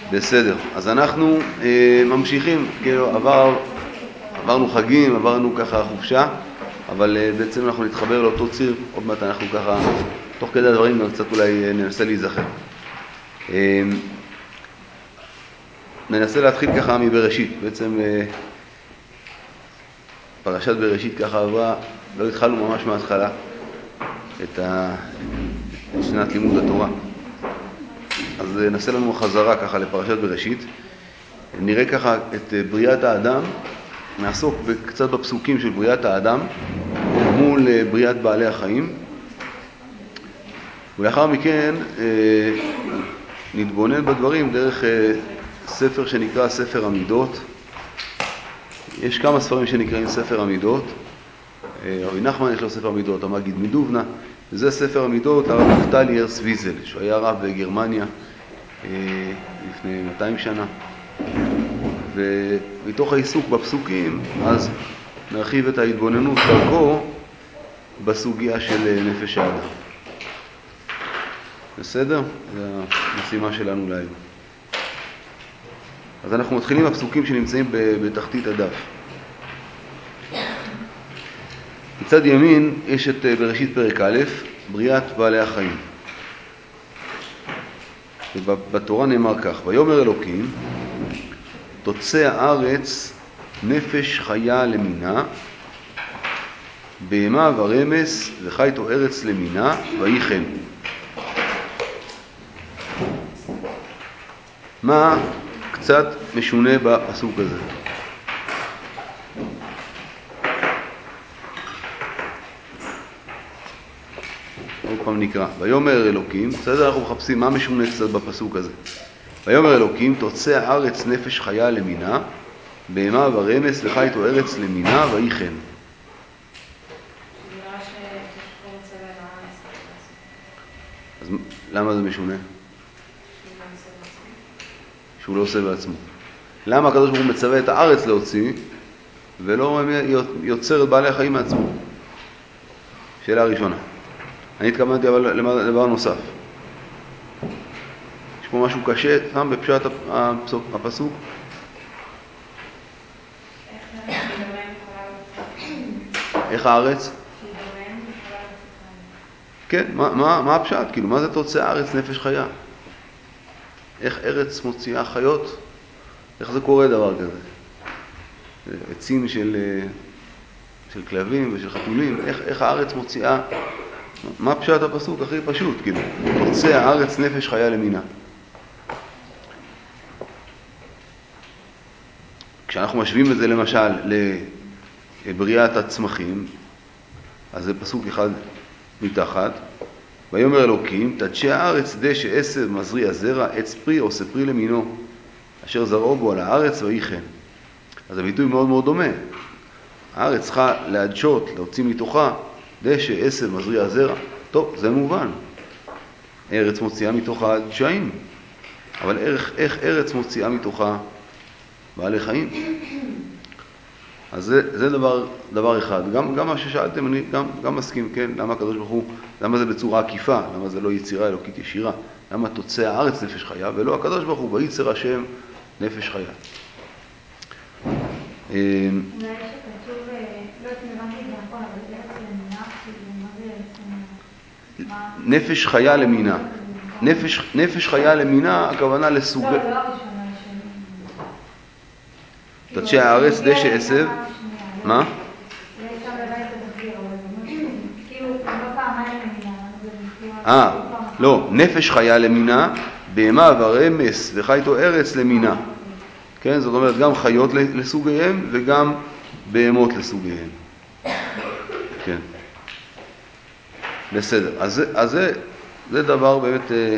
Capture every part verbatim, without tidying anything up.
בסדר, אז אנחנו אה, ממשיכים, כאילו עבר, עברנו חגים, עברנו ככה חופשה, אבל אה, בעצם אנחנו נתחבר לאותו ציר, עוד מעט אנחנו ככה, תוך כדי הדברים גם קצת אולי ננסה להיזכר. אה, ננסה להתחיל ככה מבראשית, בעצם אה, פרשת בראשית ככה עברה, לא התחלנו ממש מההתחלה את, ה... את שנת לימוד התורה. אז נעשה לנו חזרה ככה לפרשת בראשית. נראה ככה את בריאת האדם, נעסוק קצת בפסוקים של בריאת האדם מול בריאת בעלי החיים. ולאחר מכן נתבונן בדברים דרך ספר שנקרא ספר המידות. יש כמה ספרים שנקראים ספר המידות. רבי נחמן יש לו ספר המידות, המגיד מדובנה. וזה ספר המידות, הרב נפתלי הרץ ויזל, שהוא היה רב בגרמניה לפני מאתיים שנה. ומתוך העיסוק בפסוקים, אז נרחיב את ההתבוננות דרכו בסוגיה של נפש האדם. בסדר? זו המשימה שלנו להיום. אז אנחנו מתחילים בפסוקים שנמצאים בתחתית הדף. מצד ימין יש את בראשית פרק א', בריאת בעלי החיים. ובתורה נאמר כך, ויאמר אלוקים, תוצא הארץ נפש חיה למינה, בהמה ורמס וחייתו ארץ למינה, ויהי כן. מה קצת משונה בפסוק הזה? עוד פעם נקרא, ויאמר אלוקים, בסדר, אנחנו מחפשים מה משונה קצת בפסוק הזה. ויאמר אלוקים, תוצא הארץ נפש חיה למינה, בהמה ורמס וחייתו ארץ למינה, ויהי כן. אז למה זה משונה? שהוא לא עושה בעצמו. למה הקדוש ברוך הוא מצווה את הארץ להוציא, ולא יוצר את בעלי החיים מעצמו? שאלה הראשונה. אני התכוונתי אבל לדבר נוסף. יש פה משהו קשה, שם בפשט הפסוק. איך הארץ? כן, מה, מה, מה הפשט? כאילו, מה זה תוצא הארץ נפש חיה? איך ארץ מוציאה חיות? איך זה קורה דבר כזה? עצים של, של כלבים ושל חתולים, איך, איך הארץ מוציאה? מה פשט הפסוק? הכי פשוט, כאילו, תוצא הארץ נפש חיה למינה. כשאנחנו משווים את זה למשל לבריאת הצמחים, אז זה פסוק אחד מתחת. ויאמר אלוקים, תדשא הארץ דשא עשב מזריע זרע, עץ פרי עושה פרי למינו, אשר זרעו בו על הארץ ויהי כן. אז הביטוי מאוד מאוד דומה. הארץ צריכה להדשות, להוציא מתוכה דשא עשב מזריע זרע. טוב, זה מובן. ארץ מוציאה מתוכה דשאים. אבל איך, איך ארץ מוציאה מתוכה בעלי חיים? אז זה, זה דבר, דבר אחד. גם, גם מה ששאלתם, אני גם, גם מסכים, כן? למה הקדוש ברוך הוא, למה זה בצורה עקיפה? למה זה לא יצירה אלוקית ישירה? למה תוצא הארץ נפש חיה? ולא הקדוש ברוך הוא, וייצר השם נפש חיה. אולי שכתוב, לא התנבנתי את זה נכון, אבל ארץ למינה, מה זה ארץ למינה? נפש חיה למינה. נפש, נפש חיה למינה, הכוונה לסוג... לא, זה לא ראשונה שלי. תדשא הארץ דשא עשב. מה? זה אפשר לבית התחביר, אבל כאילו, לא פעמיים למינה. אה, לא, נפש חיה למינה, בהמה ורמס וחייתו ארץ למינה. כן, זאת אומרת, גם חיות לסוגיהם וגם בהמות לסוגיהם. כן. בסדר. אז, אז זה, זה דבר באמת אה,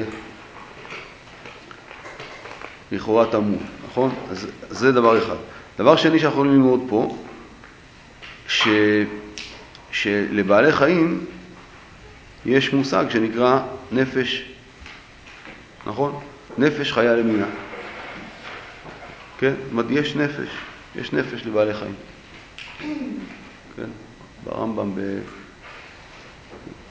לכאורה תמוה, נכון? אז זה דבר אחד. דבר שני שאנחנו יכולים ללמוד פה, ש, שלבעלי חיים יש מושג שנקרא נפש, נכון? נפש חיה למינה. כן? זאת אומרת, יש נפש, יש נפש לבעלי חיים. כן? ברמב"ם ב...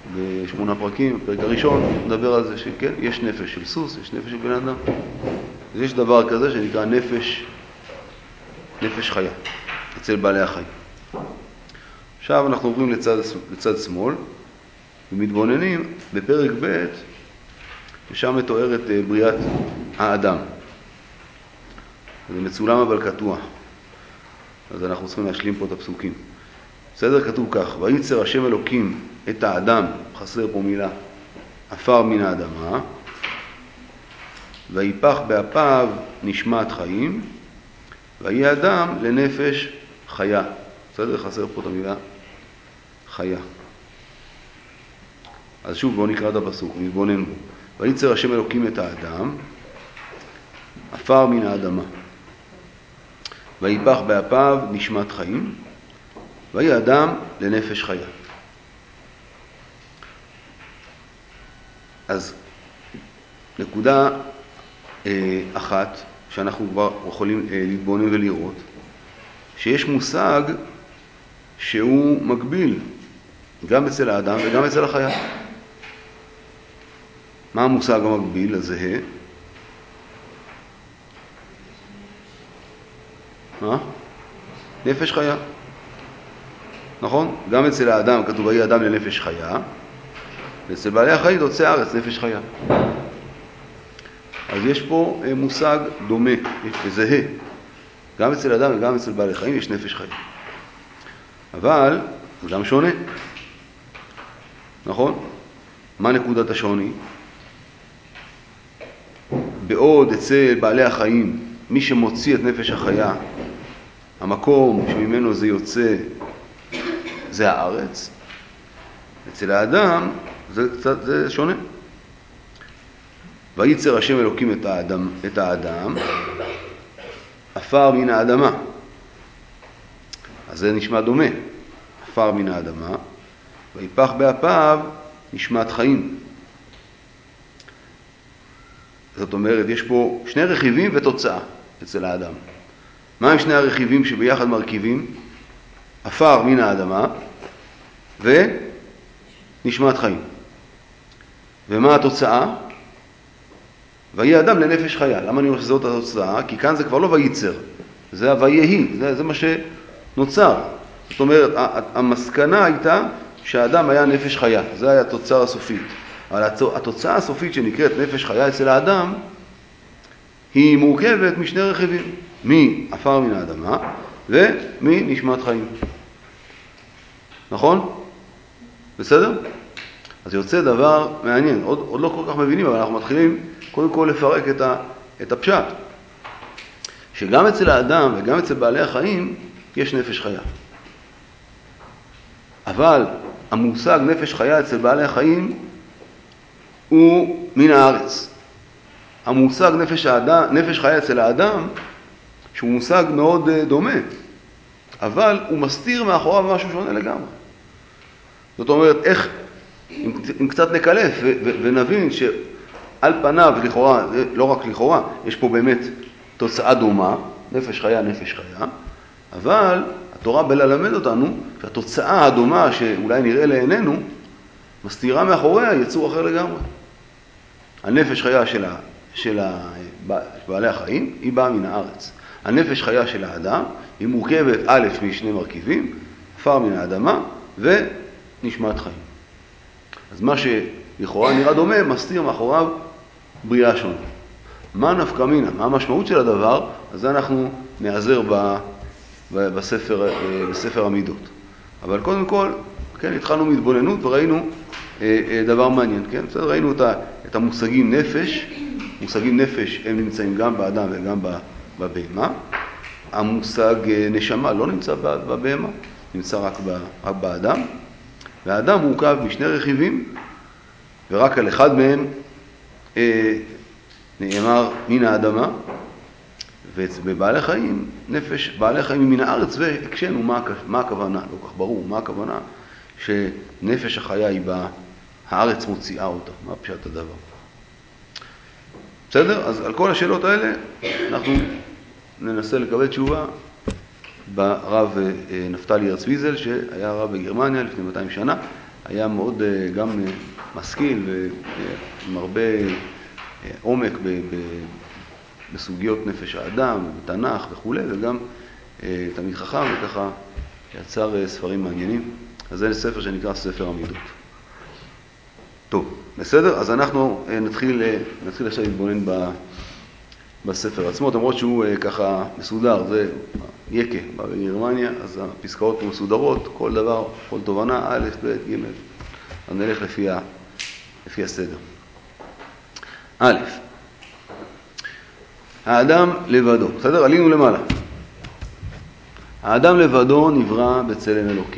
בשמונה פרקים, בפרק הראשון, נדבר על זה שכן, יש נפש של סוס, יש נפש של בן אדם. אז יש דבר כזה שנקרא נפש, נפש חיה, אצל בעלי החיים. עכשיו אנחנו עוברים לצד, לצד שמאל, ומתבוננים בפרק ב', ושם מתוארת בריאת האדם. זה מצולם אבל קטוע, אז אנחנו צריכים להשלים פה את הפסוקים. בסדר, כתוב כך, ויצר השם אלוקים את האדם, חסר פה מילה, עפר מן האדמה, ויפח באפיו נשמת חיים, ויהיה אדם לנפש חיה. בסדר, חסר פה את המילה חיה. אז שוב בואו נקרא את הפסוק, נתבונן בו. ויצר השם אלוקים את האדם, עפר מן האדמה, ויפח באפיו נשמת חיים, ויהיה אדם לנפש חיה. אז נקודה אה, אחת שאנחנו כבר יכולים אה, להתבונן ולראות, שיש מושג שהוא מקביל גם אצל האדם וגם אצל החיה. מה המושג המקביל הזהה? מה? נפש חיה. נכון? גם אצל האדם כתוב ויהיה אדם לנפש חיה, ואצל בעלי החיים תוצא הארץ נפש חיה. אז יש פה מושג דומה, זהה. גם אצל אדם וגם אצל בעלי חיים יש נפש חיה. אבל זה גם שונה. נכון? מה נקודת השוני? בעוד אצל בעלי החיים, מי שמוציא את נפש החיה, המקום שממנו זה יוצא, זה הארץ. אצל האדם זה קצת זה שונה. ויצר השם אלוקים את האדם, את האדם, עפר מן האדמה. אז זה נשמע דומה. עפר מן האדמה, ויפח באפיו נשמת חיים. זאת אומרת, יש פה שני רכיבים ותוצאה אצל האדם. מה הם שני הרכיבים שביחד מרכיבים? עפר מן האדמה ונשמת חיים. ומה התוצאה? ויהיה אדם לנפש חיה. למה אני אומר שזאת התוצאה? כי כאן זה כבר לא וייצר, זה הויהי, זה, זה מה שנוצר. זאת אומרת, המסקנה הייתה שהאדם היה נפש חיה, זה היה התוצאה הסופית. אבל התוצאה הסופית שנקראת נפש חיה אצל האדם, היא מורכבת משני רכיבים, מעפר מן האדמה ומנשמת חיים. נכון? בסדר? אז יוצא דבר מעניין, עוד, עוד לא כל כך מבינים, אבל אנחנו מתחילים קודם כל לפרק את, ה, את הפשט. שגם אצל האדם וגם אצל בעלי החיים יש נפש חיה. אבל המושג נפש חיה אצל בעלי החיים הוא מן הארץ. המושג נפש, האדם, נפש חיה אצל האדם, שהוא מושג מאוד דומה, אבל הוא מסתיר מאחוריו משהו שונה לגמרי. זאת אומרת, איך, אם, אם קצת נקלף ו, ו, ונבין שעל פניו, לכאורה, לא רק לכאורה, יש פה באמת תוצאה דומה, נפש חיה, נפש חיה, אבל התורה בא ללמד אותנו שהתוצאה הדומה שאולי נראה לעינינו, מסתירה מאחוריה יצור אחר לגמרי. הנפש חיה של, ה, של בעלי החיים היא באה מן הארץ. הנפש חיה של האדם היא מורכבת א' משני מרכיבים, עפר מן האדמה ונשמת חיים. אז מה שלכאורה נראה דומה, מסתיר מאחוריו בריאה שונה. מה נפקא מינה? מה המשמעות של הדבר? אז אנחנו נעזר ב, ב, בספר, בספר המידות. אבל קודם כל, כן, התחלנו מהתבוננות וראינו אה, אה, דבר מעניין, כן? בסדר, ראינו את, ה, את המושגים נפש. מושגים נפש הם נמצאים גם באדם וגם בבהמה. המושג אה, נשמה לא נמצא בבהמה, נמצא רק, ב, רק באדם. והאדם מורכב משני רכיבים, ורק על אחד מהם אה, נאמר מן האדמה, ובבעלי חיים, נפש, בעלי חיים מן הארץ, והקשנו מה, מה הכוונה, לא כך ברור, מה הכוונה שנפש החיה היא בה, הארץ מוציאה אותה, מה פשט הדבר. בסדר? אז על כל השאלות האלה אנחנו ננסה לקבל תשובה ברב נפתלי הרץ ויזל, שהיה רב בגרמניה לפני מאתיים שנה, היה מאוד גם משכיל ועם הרבה עומק בסוגיות נפש האדם, בתנ"ך וכו', וגם אה, תלמיד חכם, וככה יצר אה, ספרים מעניינים. אז זה ספר שנקרא ספר המידות. טוב, בסדר? אז אנחנו אה, נתחיל, אה, נתחיל עכשיו להתבונן ב, בספר עצמו, למרות שהוא אה, ככה מסודר, זה יקה בגרמניה, אז הפסקאות פה מסודרות, כל דבר, כל תובנה, א', ב', ג', אז נלך לפי, ה, לפי הסדר. א', האדם לבדו, בסדר? עלינו למעלה. האדם לבדו נברא בצלם אלוקים.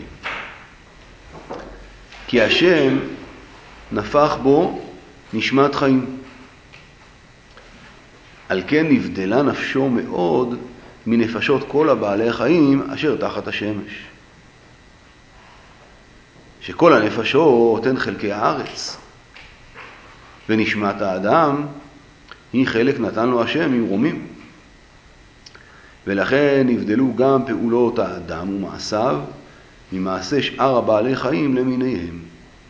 כי השם נפח בו נשמת חיים. על כן נבדלה נפשו מאוד מנפשות כל הבעלי החיים אשר תחת השמש. שכל הנפשות הן חלקי הארץ, ונשמת האדם היא חלק נתן לו השם ממרומים. ולכן נבדלו גם פעולות האדם ומעשיו ממעשה שאר הבעלי חיים למיניהם.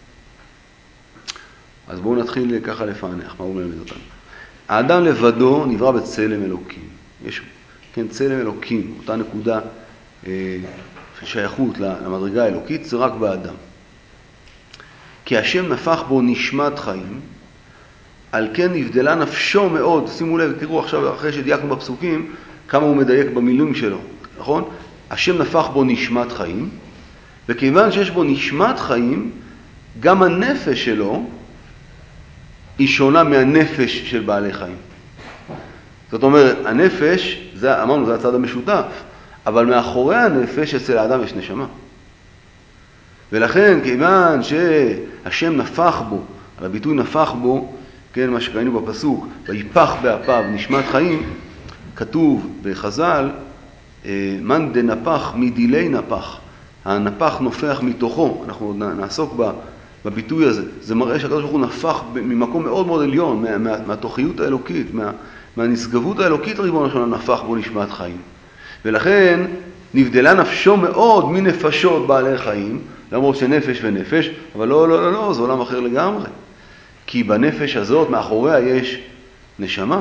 אז בואו נתחיל ככה לפענח, מה הוא מלמד אותנו. האדם לבדו נברא בצלם אלוקים. יש, כן, צלם אלוקים, אותה נקודה אה, של שייכות למדרגה האלוקית, זה רק באדם. כי השם נפח בו נשמת חיים, על כן נבדלה נפשו מאוד. שימו לב, תראו עכשיו אחרי שדייקנו בפסוקים, כמה הוא מדייק במילים שלו, נכון? השם נפח בו נשמת חיים, וכיוון שיש בו נשמת חיים, גם הנפש שלו היא שונה מהנפש של בעלי חיים. זאת אומרת, הנפש, זה, אמרנו, זה הצד המשותף, אבל מאחורי הנפש אצל האדם יש נשמה. ולכן, כיוון שהשם נפח בו, על הביטוי נפח בו, כן, מה שקראינו בפסוק, ויפח באפיו נשמת חיים, כתוב בחז"ל, מן דנפח מדילי נפח, הנפח נופח מתוכו. אנחנו נעסוק בביטוי הזה. זה מראה שהקדוש ברוך הוא נפח ממקום מאוד מאוד עליון, מה, מה, מהתוכיות האלוקית, מה, מהנשגבות האלוקית, ריבונו של עולם נפח בו נשמת חיים. ולכן נבדלה נפשו מאוד מנפשות בעלי חיים, למרות שנפש ונפש, אבל לא, לא, לא, לא, זה עולם אחר לגמרי. כי בנפש הזאת מאחוריה יש נשמה.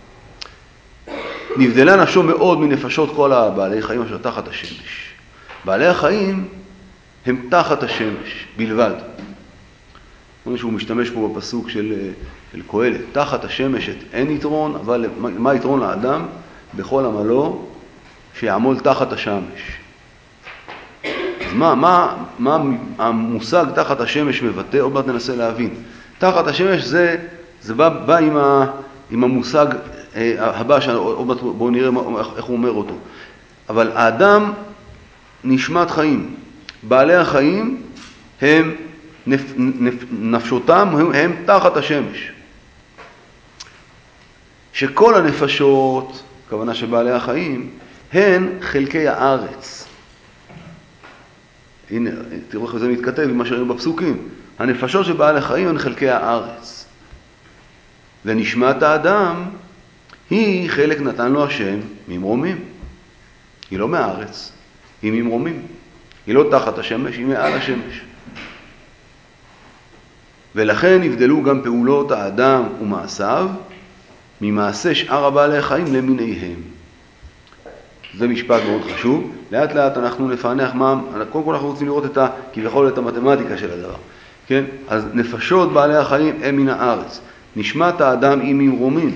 נבדלה נפשו מאוד מנפשות כל הבעלי חיים אשר תחת השמש. בעלי החיים הם תחת השמש בלבד. כמו שהוא משתמש פה בפסוק של, של קהלת, תחת השמש אין יתרון, אבל מה יתרון לאדם? בכל עמלו שיעמול תחת השמש. אז מה, מה, מה המושג תחת השמש מבטא? עוד מעט ננסה להבין. תחת השמש זה, זה בא, בא עם, ה, עם המושג הבא, שעוד מעט בואו נראה איך הוא אומר אותו. אבל האדם נשמת חיים. בעלי החיים הם נפ, נפ, נפשותם הם, הם תחת השמש. שכל הנפשות, כוונה שבעלי החיים, הן חלקי הארץ. הנה, תראו איך זה מתכתב עם מה שראינו בפסוקים. הנפשות של בעלי החיים הן חלקי הארץ. ונשמת האדם היא חלק נתן לו השם ממרומים. היא לא מהארץ, היא ממרומים. היא לא תחת השמש, היא מעל השמש. ולכן נבדלו גם פעולות האדם ומעשיו ממעשה שאר הבעלי החיים למיניהם. זה משפט מאוד חשוב. לאט לאט אנחנו נפענח מה, קודם כל אנחנו רוצים לראות את ה, כביכול את המתמטיקה של הדבר. כן? אז נפשות בעלי החיים הם מן הארץ. נשמת האדם היא ממרומים.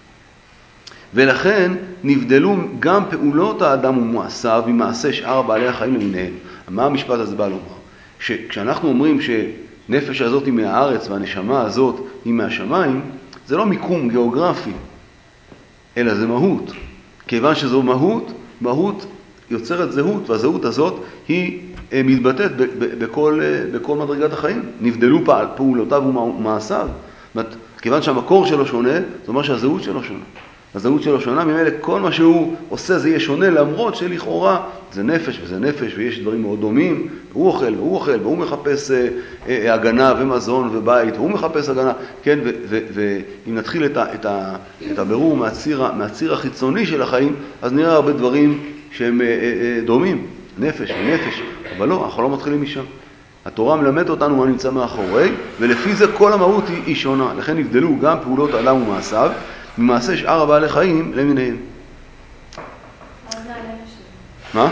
ולכן נבדלו גם פעולות האדם ומעשיו ממעשה שאר בעלי החיים למיניהם. מה המשפט הזה בא לומר? שכשאנחנו אומרים שנפש הזאת היא מהארץ והנשמה הזאת היא מהשמיים, זה לא מיקום גיאוגרפי, אלא זה מהות. כיוון שזו מהות, מהות יוצרת זהות, והזהות הזאת היא מתבטאת בכל, בכל מדרגת החיים. נבדלו פעולותיו ומעשיו. כיוון שהמקור שלו שונה, זאת אומרת שהזהות שלו שונה. הזהות שלו שונה, ממילא כל מה שהוא עושה זה יהיה שונה, למרות שלכאורה זה נפש וזה נפש, ויש דברים מאוד דומים, הוא אוכל והוא אוכל, והוא מחפש אה, אה, הגנה ומזון ובית, והוא מחפש הגנה, כן, ואם נתחיל את, ה, את, ה, את הבירור מהציר, מהציר החיצוני של החיים, אז נראה הרבה דברים שהם אה, אה, דומים, נפש ונפש, אבל לא, אנחנו לא מתחילים משם. התורה מלמד אותנו מה נמצא מאחורי, ולפי זה כל המהות היא, היא שונה. לכן נבדלו גם פעולות האדם ומעשיו, ממעשה שאר הבעלי חיים למיניהם. מה?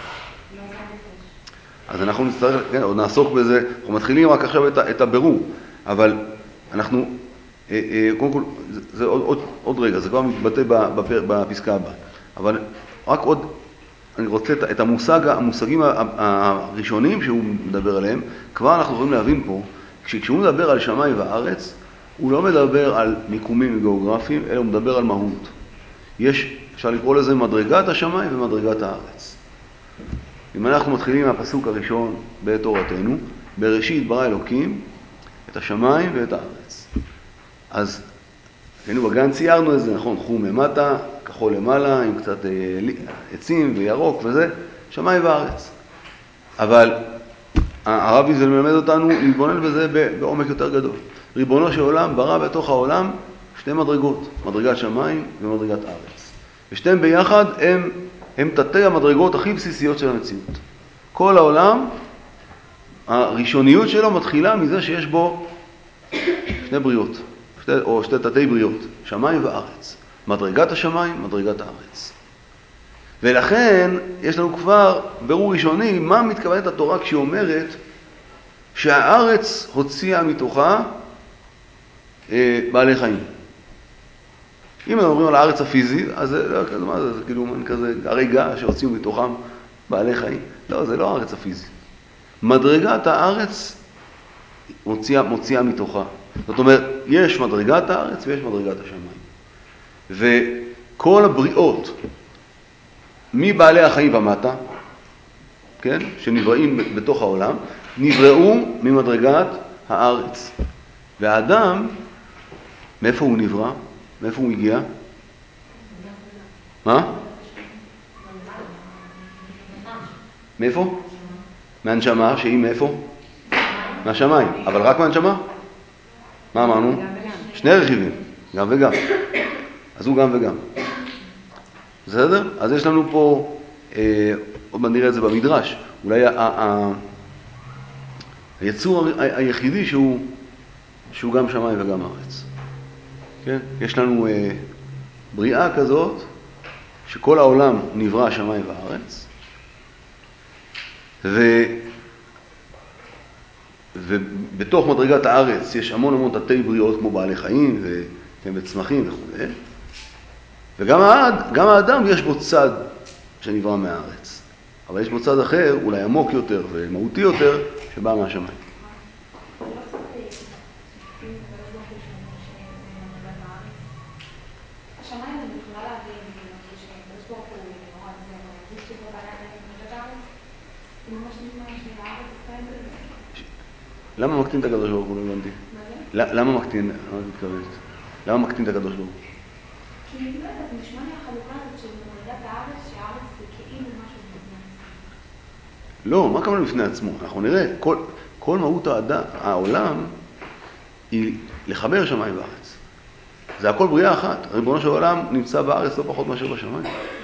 אז אנחנו נצטרך, כן, עוד נעסוק בזה, אנחנו מתחילים רק עכשיו את, את הבירור, אבל אנחנו, אה, אה, קודם כל, זה, זה עוד, עוד, עוד רגע, זה כבר מתבטא בפר, בפסקה הבאה, אבל רק עוד, אני רוצה את, את המושג, המושגים הראשונים שהוא מדבר עליהם, כבר אנחנו יכולים להבין פה, כשהוא מדבר על שמיים וארץ, הוא לא מדבר על מיקומים גיאוגרפיים, אלא הוא מדבר על מהות. יש, אפשר לקרוא לזה מדרגת השמיים ומדרגת הארץ. אם אנחנו מתחילים מהפסוק הראשון בתורתנו, בראשית ברא אלוקים את השמיים ואת הארץ. אז היינו בגן ציירנו את זה, נכון, חום למטה, כחול למעלה, עם קצת עצים וירוק וזה, שמיים וארץ. אבל הרבי זה מלמד אותנו להתבונן בזה בעומק יותר גדול. ריבונו של עולם ברא בתוך העולם שתי מדרגות, מדרגת שמיים ומדרגת ארץ. ושתיהם ביחד הם, הם תתי המדרגות הכי בסיסיות של המציאות. כל העולם, הראשוניות שלו מתחילה מזה שיש בו שני בריאות, שתי, או שתי תתי בריאות, שמיים וארץ. מדרגת השמיים, מדרגת הארץ. ולכן יש לנו כבר ברור ראשוני מה מתכוונת התורה כשהיא אומרת שהארץ הוציאה מתוכה אה, בעלי חיים. אם אנחנו מדברים על הארץ הפיזית, אז זה, לא, כזה, מה זה, זה כאילו כזה הרגע שהוציאו מתוכם בעלי חיים. לא, זה לא הארץ הפיזית. מדרגת הארץ מוציאה, מוציאה מתוכה. זאת אומרת, יש מדרגת הארץ ויש מדרגת השמיים. וכל הבריאות, מבעלי החיים ומטה, כן, שנבראים בתוך העולם, נבראו ממדרגת הארץ. והאדם, מאיפה הוא נברא? מאיפה הוא הגיע? מה? מאיפה? מהנשמה, שהיא מאיפה? מהשמיים. אבל רק מהנשמה? מה אמרנו? שני רכיבים, גם וגם. אז הוא גם וגם. בסדר? אז יש לנו פה, אה, עוד מעט נראה את זה במדרש, אולי ה- ה- ה- היצור ה- היחידי שהוא, שהוא גם שמיים וגם ארץ. כן? יש לנו אה, בריאה כזאת, שכל העולם נברא שמיים וארץ, ו... ובתוך מדרגת הארץ יש המון המון תתי בריאות כמו בעלי חיים ו... וצמחים וכו'. וגם האד, גם האדם יש בו צד שנברא מהארץ. אבל יש בו צד אחר, אולי עמוק יותר ומהותי יותר, שבא מהשמיים. למה מקטין את הקדוש ברוך הוא? לא הבנתי. מה זה? למה מקטין? מה את מתכוונת? למה מקטין את הקדוש ברוך הוא? כי אני יודעת, אז נשמע לי החלוקה הזאת של מדרגת הארץ, שהארץ זה כאילו משהו בפני עצמו. לא, מה כמובן בפני עצמו? אנחנו נראה, כל, כל מהות האדם, העולם היא לחבר שמיים וארץ. זה הכל בריאה אחת. ריבונו של עולם נמצא בארץ לא פחות מאשר בשמיים.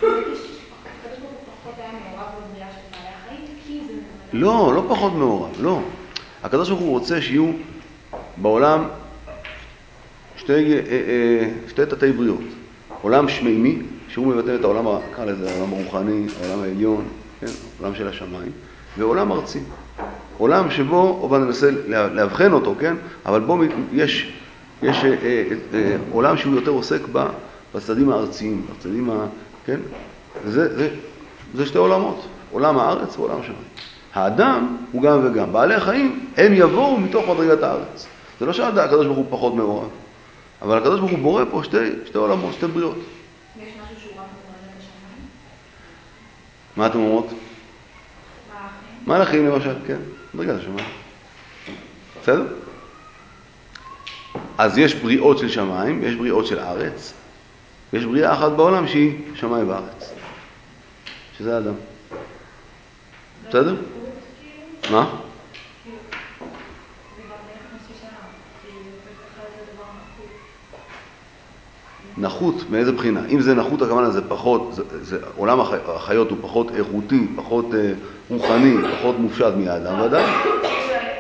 לא, לא פחות מעורב, לא. הקדוש ברוך הוא רוצה שיהיו בעולם שתי, אה, אה, שתי תתי בריאות. עולם שמימי, שהוא מבטא את העולם, קרא לזה, העולם הרוחני, העולם העליון, כן? עולם של השמיים, ועולם ארצי. עולם שבו, או בוא ננסה להבחן אותו, כן? אבל בו יש, יש אה, אה, אה, עולם שהוא יותר עוסק בצדדים הארציים, בצדדים ה... כן? וזה, זה, זה שתי עולמות, עולם הארץ ועולם השמיים. האדם הוא גם וגם. בעלי החיים, הם יבואו מתוך מדרגת הארץ. זה לא שהקדוש ברוך הוא פחות מעורב. אבל הקדוש ברוך הוא בורא פה שתי, שתי עולמות, שתי בריאות. יש משהו שהוא רק מדרגת השמיים? מה אתם אומרות? מלאכים. מלאכים למשל, כן, מדרגת השמיים. בסדר? אז יש בריאות של שמיים, יש בריאות של ארץ, ויש בריאה אחת בעולם שהיא שמיים וארץ. שזה האדם. בסדר? מה? נחות, מאיזה בחינה? אם זה נחות, הכוונה זה פחות, זה, זה, עולם החיות הוא פחות איכותי, פחות אה, רוחני, פחות מופשט מהאדם, ודאי.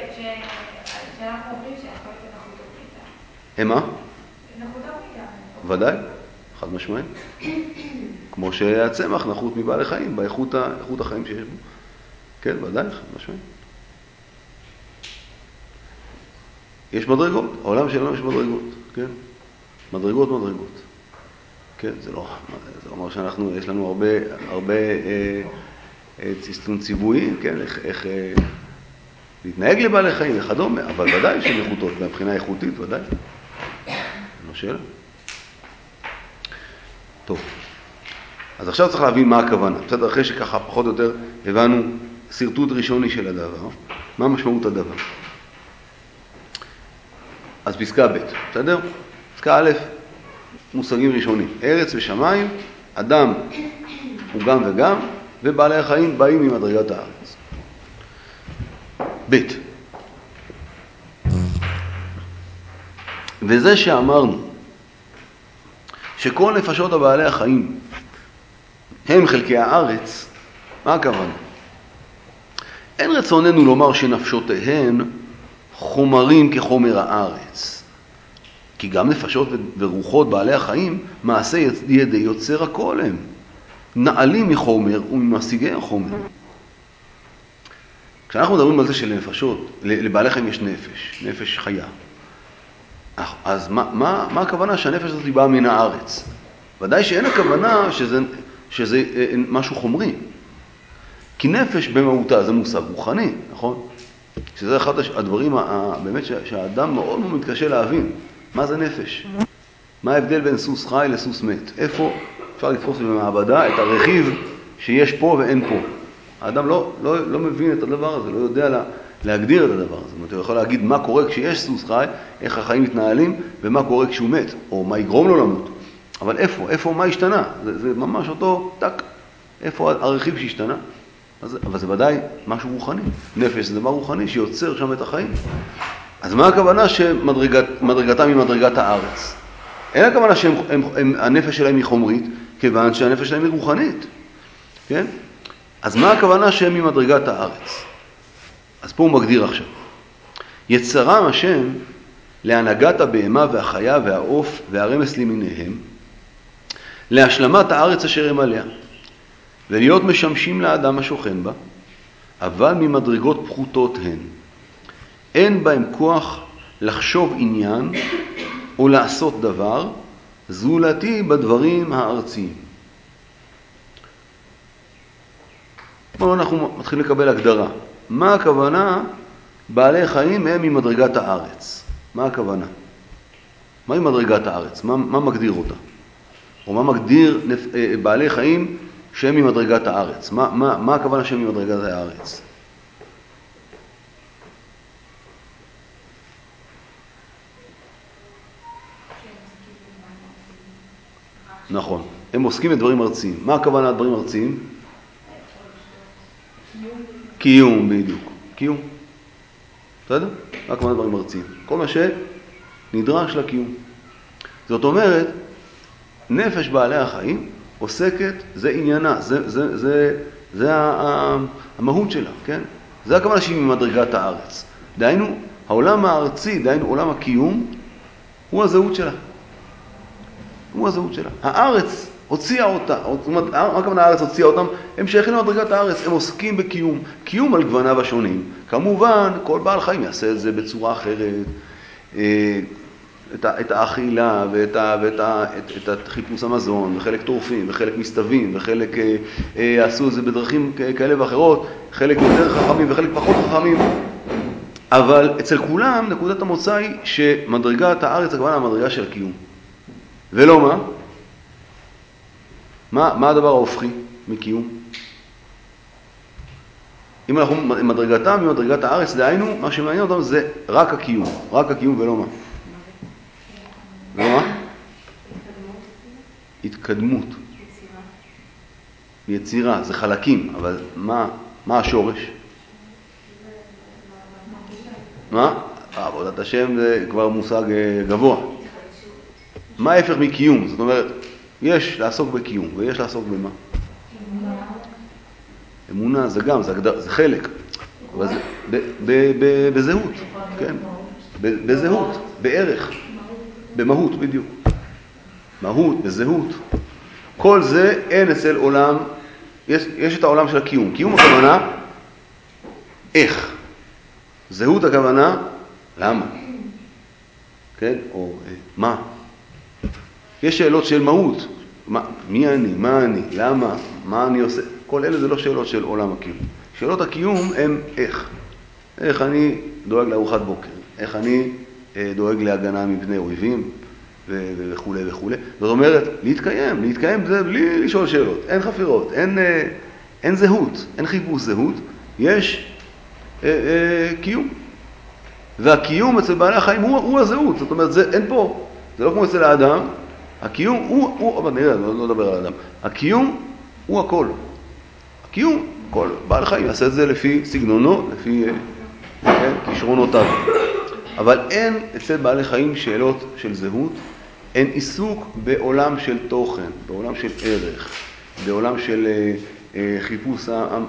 שאנחנו אומרים שהחיות הן נחותות מאיתנו. הם מה? נחותות מאיתנו. ודאי, חד משמעי. כמו שהצמח נחות מבעלי חיים, באיכות איכות החיים שיש בו. כן, ודאי, חד משמעי. יש מדרגות, העולם שלנו יש מדרגות, כן? מדרגות, מדרגות. כן, זה לא, זה אומר שאנחנו, יש לנו הרבה, הרבה אה, אה, ציסטון ציבויים, כן, איך, איך אה, להתנהג לבעלי חיים וכדומה, אבל ודאי שהן איכותות, מבחינה איכותית, ודאי. לא שאלה. טוב, אז עכשיו צריך להבין מה הכוונה. בסדר, אחרי שככה פחות או יותר הבנו סרטוט ראשוני של הדבר, מה משמעות הדבר. אז פסקה ב', בסדר? פסקה א', מושגים ראשונים. ארץ ושמיים, אדם הוא גם וגם, ובעלי החיים באים ממדרגת הארץ. ב', וזה שאמרנו שכל נפשות הבעלי החיים הם חלקי הארץ, מה הכוונה? אין רצוננו לומר שנפשותיהן חומרים כחומר הארץ. כי גם נפשות ורוחות בעלי החיים, מעשה ידי יוצר הכל הם. נעלים מחומר וממשיגי החומר. כשאנחנו מדברים על זה שלנפשות, לבעלי חיים יש נפש, נפש חיה. אז מה, מה, מה הכוונה שהנפש הזאת באה מן הארץ? ודאי שאין הכוונה שזה, שזה משהו חומרי. כי נפש במהותה זה מושג רוחני, נכון? שזה אחד הדברים באמת שהאדם מאוד מאוד מתקשה להבין. מה זה נפש? מה ההבדל בין סוס חי לסוס מת? איפה אפשר לתפוס במעבדה את הרכיב שיש פה ואין פה? האדם לא, לא, לא מבין את הדבר הזה, לא יודע לה, להגדיר את הדבר הזה. זאת אומרת, הוא יכול להגיד מה קורה כשיש סוס חי, איך החיים מתנהלים, ומה קורה כשהוא מת, או מה יגרום לו למות. אבל איפה? איפה מה השתנה? זה, זה ממש אותו טק. איפה הרכיב שהשתנה? אז, אבל זה ודאי משהו רוחני. נפש זה דבר רוחני שיוצר שם את החיים. אז מה הכוונה שמדרגתם היא מדרגת הארץ? אין הכוונה שהנפש שלהם היא חומרית, כיוון שהנפש שלהם היא רוחנית. כן? אז מה הכוונה שהם ממדרגת הארץ? אז פה הוא מגדיר עכשיו. יצרם השם להנהגת הבהמה והחיה והעוף והרמס למיניהם, להשלמת הארץ אשר הם עליה, ולהיות משמשים לאדם השוכן בה, אבל ממדרגות פחותות הן. אין בהם כוח לחשוב עניין או לעשות דבר, זולתי בדברים הארציים. בואו אנחנו מתחילים לקבל הגדרה. מה הכוונה? בעלי חיים הם ממדרגת הארץ. מה הכוונה? מה היא מדרגת הארץ? מה, מה מגדיר אותה? או מה מגדיר נפ... בעלי חיים שהם ממדרגת הארץ? מה, מה, מה הכוונה שהם ממדרגת הארץ? נכון. הם עוסקים בדברים ארציים. מה הכוונה דברים ארציים? קיום, בדיוק. קיום. בסדר? מה הכוונה דברים ארציים? כל מה שנדרש לקיום. זאת אומרת, נפש בעלי החיים עוסקת, זה עניינה, זה, זה, זה, זה המהות שלה, כן? זה הכוונה שהיא ממדרגת הארץ. דהיינו, העולם הארצי, דהיינו עולם הקיום, הוא הזהות שלה. הוא הזהות שלה. הארץ הוציאה אותה, זאת אומרת, מה הכוונה הארץ הוציאה אותם? הם שייכים למדרגת הארץ, הם עוסקים בקיום, קיום על גווניו השונים. כמובן, כל בעל חיים יעשה את זה בצורה אחרת, את, את האכילה ואת, ואת, את, את חיפוש המזון, וחלק טורפים, וחלק מסתווים, וחלק יעשו את זה בדרכים כאלה ואחרות, חלק יותר חכמים וחלק פחות חכמים. אבל אצל כולם נקודת המוצא היא שמדרגת הארץ הכוונה המדרגה של הקיום. ולא מה? מה, מה הדבר ההופכי מקיום? אם אנחנו מדרגתם ממדרגת הארץ, דהיינו, מה שמעניין אותם זה רק הקיום, רק הקיום ולא מה? ולא מה? התקדמות. יצירה, זה חלקים, אבל מה, מה השורש? מה? עבודת השם זה כבר מושג גבוה. מה ההפך מקיום? זאת אומרת, יש לעסוק בקיום, ויש לעסוק במה? אמונה. אמונה זה גם, זה, זה חלק. אבל זה, ב, ב, ב, בזהות, כן? ב, בזהות, בערך, במהות, בדיוק. מהות וזהות. כל זה אין אצל עולם, יש, יש את העולם של הקיום. קיום הכוונה, איך. זהות הכוונה, למה. כן? או מה. יש שאלות של מהות. מה, מי אני? מה אני? למה? מה אני עושה? כל אלה זה לא שאלות של עולם הקיום. שאלות הקיום הם איך. איך אני דואג לארוחת בוקר. איך אני אה, דואג להגנה מפני אויבים וכו' וכו'. זאת אומרת, להתקיים. להתקיים זה בלי לשאול שאלות. אין חפירות. אין, אה, אין זהות. אין חיפוש זהות. יש אה, אה, קיום. והקיום אצל בעלי החיים הוא, הוא הזהות. זאת אומרת, זה, אין פה, זה לא כמו אצל האדם. הקיום הוא, הוא, אבל נראה, לא, לא לדבר על האדם. הקיום הוא הכל. הקיום, כל בעל חיים יעשה את זה לפי סגנונו, לפי כן, כישרונותיו. אבל אין אצל בעלי חיים שאלות של זהות, אין עיסוק בעולם של תוכן, בעולם של ערך, בעולם של אה, חיפוש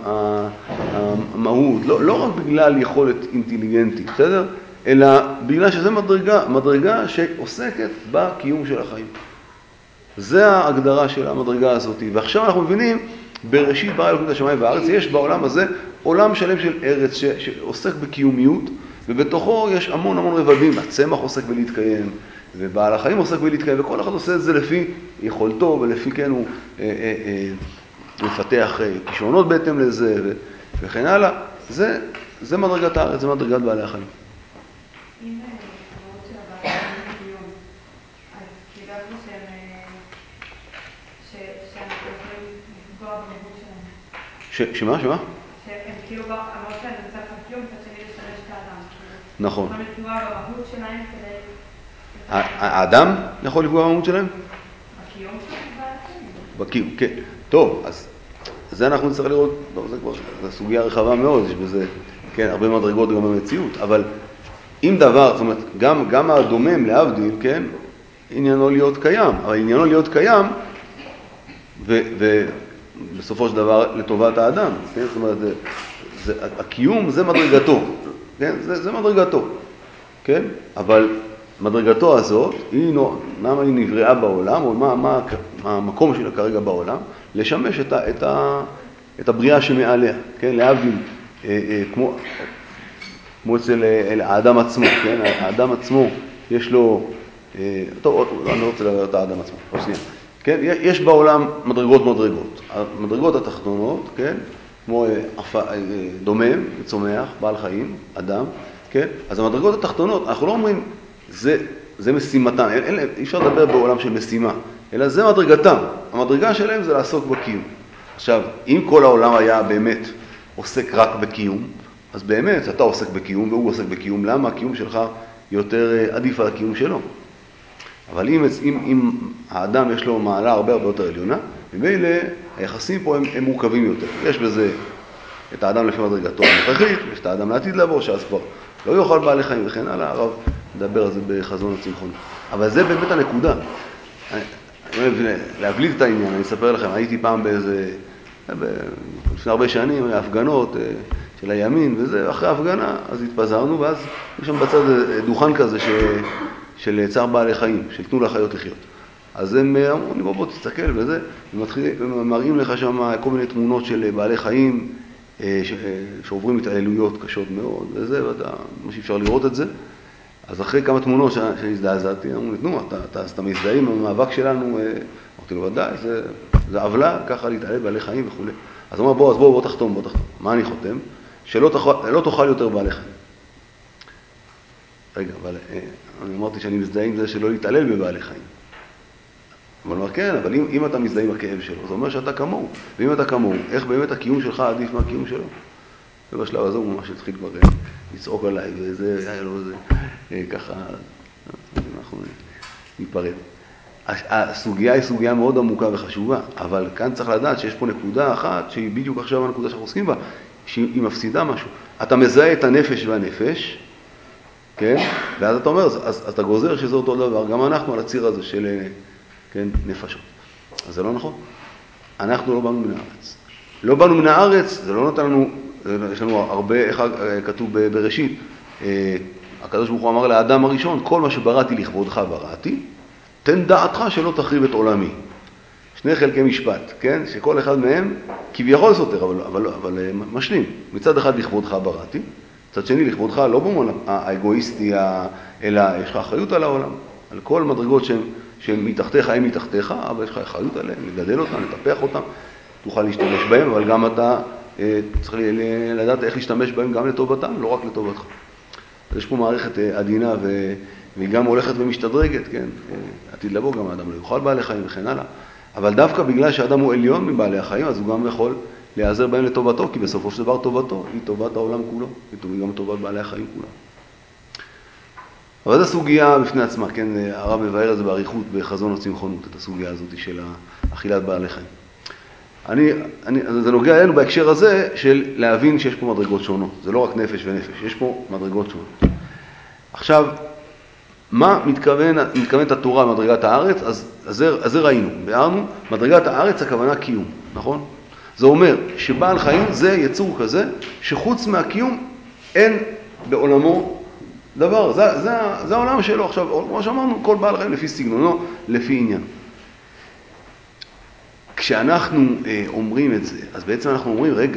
המהות, לא, לא רק בגלל יכולת אינטליגנטית, בסדר? אלא בגלל שזה מדרגה, מדרגה שעוסקת בקיום של החיים. זה ההגדרה של המדרגה הזאת. ועכשיו אנחנו מבינים, בראשית ברא אלוקים את השמיים והארץ, יש בעולם הזה עולם שלם של ארץ ש, שעוסק בקיומיות, ובתוכו יש המון המון רבדים. הצמח עוסק בלהתקיים, ובעל החיים עוסק בלהתקיים, וכל אחד עושה את זה לפי יכולתו, ולפי כן הוא אה, אה, אה, מפתח אה, כישרונות בהתאם לזה, ו, וכן הלאה. זה, זה מדרגת הארץ, זה מדרגת בעלי החיים. אם המהות של הבעלי החיים קיום, אז קידמנו שאנחנו יכולים לפגוע במהות שלהם. שמה? שמה? שהם כאילו, המהות שלהם זה מצד קיום, מצד שני לשמש את האדם. נכון. יכולים לפגוע במהות שלהם כדי... האדם יכול לפגוע במהות שלהם? בקיום שלהם בעלי החיים. בקיום, כן. טוב, אז זה אנחנו נצטרך לראות, לא, זה כבר, זו סוגיה רחבה מאוד, יש בזה, כן, הרבה מדרגות גם במציאות, אבל אם דבר, זאת אומרת, גם, גם הדומם להבדיל, כן, עניינו להיות קיים, אבל עניינו להיות קיים, ו, ובסופו של דבר לטובת האדם, כן, זאת אומרת, זה, זה, הקיום זה מדרגתו, כן, זה, זה מדרגתו, כן, אבל מדרגתו הזאת, היא, למה היא נבראה בעולם, או מה, מה, מה המקום שלה כרגע בעולם, לשמש את, ה, את, ה, את הבריאה שמעליה, כן, להבדיל, אה, אה, כמו, כמו אצל האדם עצמו, כן, האדם עצמו, יש לו, אה, טוב, אני לא רוצה לדבר את האדם עצמו, עוד שנייה, כן, יש בעולם מדרגות מדרגות, המדרגות התחתונות, כן, כמו אה, אה, דומם, צומח, בעל חיים, אדם, כן, אז המדרגות התחתונות, אנחנו לא אומרים, זה, זה משימתם, אין, אין, אי אפשר לדבר בעולם של משימה, אלא זה מדרגתם. המדרגה שלהם זה לעסוק בקיום. עכשיו, אם כל העולם היה באמת עוסק רק בקיום, אז באמת אתה עוסק בקיום והוא עוסק בקיום. למה? הקיום שלך יותר עדיף על הקיום שלו. אבל אם, אם, אם האדם יש לו מעלה הרבה הרבה יותר עליונה, ממילא היחסים פה הם, הם מורכבים יותר. יש בזה את האדם לפי מדרגתו הנוכחית, יש את האדם לעתיד לבוא, שאז כבר לא יאכל בעלי חיים וכן הלאה, הרב מדבר על זה בחזון הצמחון. אבל זה באמת הנקודה. להבליט את העניין, אני אספר לכם, הייתי פעם באיזה, לפני הרבה שנים, הפגנות של הימין וזה, אחרי ההפגנה, אז התפזרנו, ואז יש שם בצד דוכן כזה ש, של צער בעלי חיים, של תנו לחיות לחיות. אז הם אמרו לי, בוא בוא תסתכל וזה, הם מראים לך שם כל מיני תמונות של בעלי חיים, ש, שעוברים התעללויות קשות מאוד, וזה, ואתה, מה שאפשר לראות את זה. אז אחרי כמה תמונות שהזדעזעתי, אמרו לי, תנו, אתה, אתה, אתה מזדהה עם המאבק שלנו, אמרתי לו, ודאי, זה, זה עוולה, ככה להתעלל בעלי חיים וכו'. אז הוא אמר, בוא, אז בוא, בוא תחתום, בוא תחתום. מה אני חותם? שלא תאכל, לא תאכל יותר בעלי חיים. רגע, אבל אני אמרתי שאני מזדהה עם זה שלא להתעלל בבעלי חיים. אבל הוא אומר, כן, אבל אם, אם אתה מזדהה עם הכאב שלו, זה אומר שאתה כמוהו. ואם אתה כמוהו, איך באמת הקיום שלך עדיף מהקיום שלו? ובשלב הזה הוא ממש התחיל כבר לצעוק עליי, וזה היה לו איזה, ככה, אנחנו ניפרד. הסוגיה היא סוגיה מאוד עמוקה וחשובה, אבל כאן צריך לדעת שיש פה נקודה אחת, שהיא בדיוק עכשיו הנקודה שאנחנו עוסקים בה, שהיא מפסידה משהו. אתה מזהה את הנפש והנפש, כן? ואז אתה אומר, אז, אז אתה גוזר שזה אותו דבר, גם אנחנו על הציר הזה של, כן, נפשות. אז זה לא נכון. אנחנו לא באנו מן הארץ. לא באנו מן הארץ, זה לא נותן לנו, יש לנו הרבה, איך כתוב בראשית, הקדוש ברוך הוא אמר לאדם הראשון, כל מה שבראתי לכבודך בראתי, תן דעתך שלא תחריב את עולמי. שני חלקי משפט, כן? שכל אחד מהם כביכול סותר, אבל, אבל, אבל משלים. מצד אחד לכבודך בראתי, מצד שני לכבודך לא במובן האגואיסטי, אלא יש לך אחריות על העולם, על כל מדרגות שהן, שהן מתחתיך, הן מתחתיך, אבל יש לך אחריות עליהן, לגדל אותן, לטפח אותן, תוכל להשתמש בהם, אבל גם אתה אה, צריך לדעת איך להשתמש בהם גם לטובתם, לא רק לטובתך. אז יש פה מערכת אה, עדינה ו... והיא גם הולכת ומשתדרגת, כן? עתיד לבוא גם האדם לא יאכל בעלי חיים וכן הלאה. אבל דווקא בגלל שאדם הוא עליון מבעלי החיים, אז הוא גם יכול להיעזר בהם לטובתו, כי בסופו של דבר טובתו היא טובת העולם כולו, היא גם טובת בעלי החיים כולם. אבל זו סוגיה בפני עצמה, כן? הרב מבאר את זה בעריכות בחזון הצמחונות, את הסוגיה הזאת של אכילת בעלי חיים. אני, אני, זה נוגע אלינו בהקשר הזה של להבין שיש פה מדרגות שונות. זה לא רק נפש ונפש, יש פה מדרגות שונות. עכשיו, מה מתכוון, מתכוונת התורה במדרגת הארץ? אז, אז, זה, אז זה ראינו, ביארנו, מדרגת הארץ הכוונה קיום, נכון? זה אומר שבעל חיים זה יצור כזה שחוץ מהקיום אין בעולמו דבר, זה, זה, זה העולם שלו. עכשיו, כמו שאמרנו, כל בעל חיים לפי סגנונו, לפי עניין. כשאנחנו אה, אומרים את זה, אז בעצם אנחנו אומרים, רגע,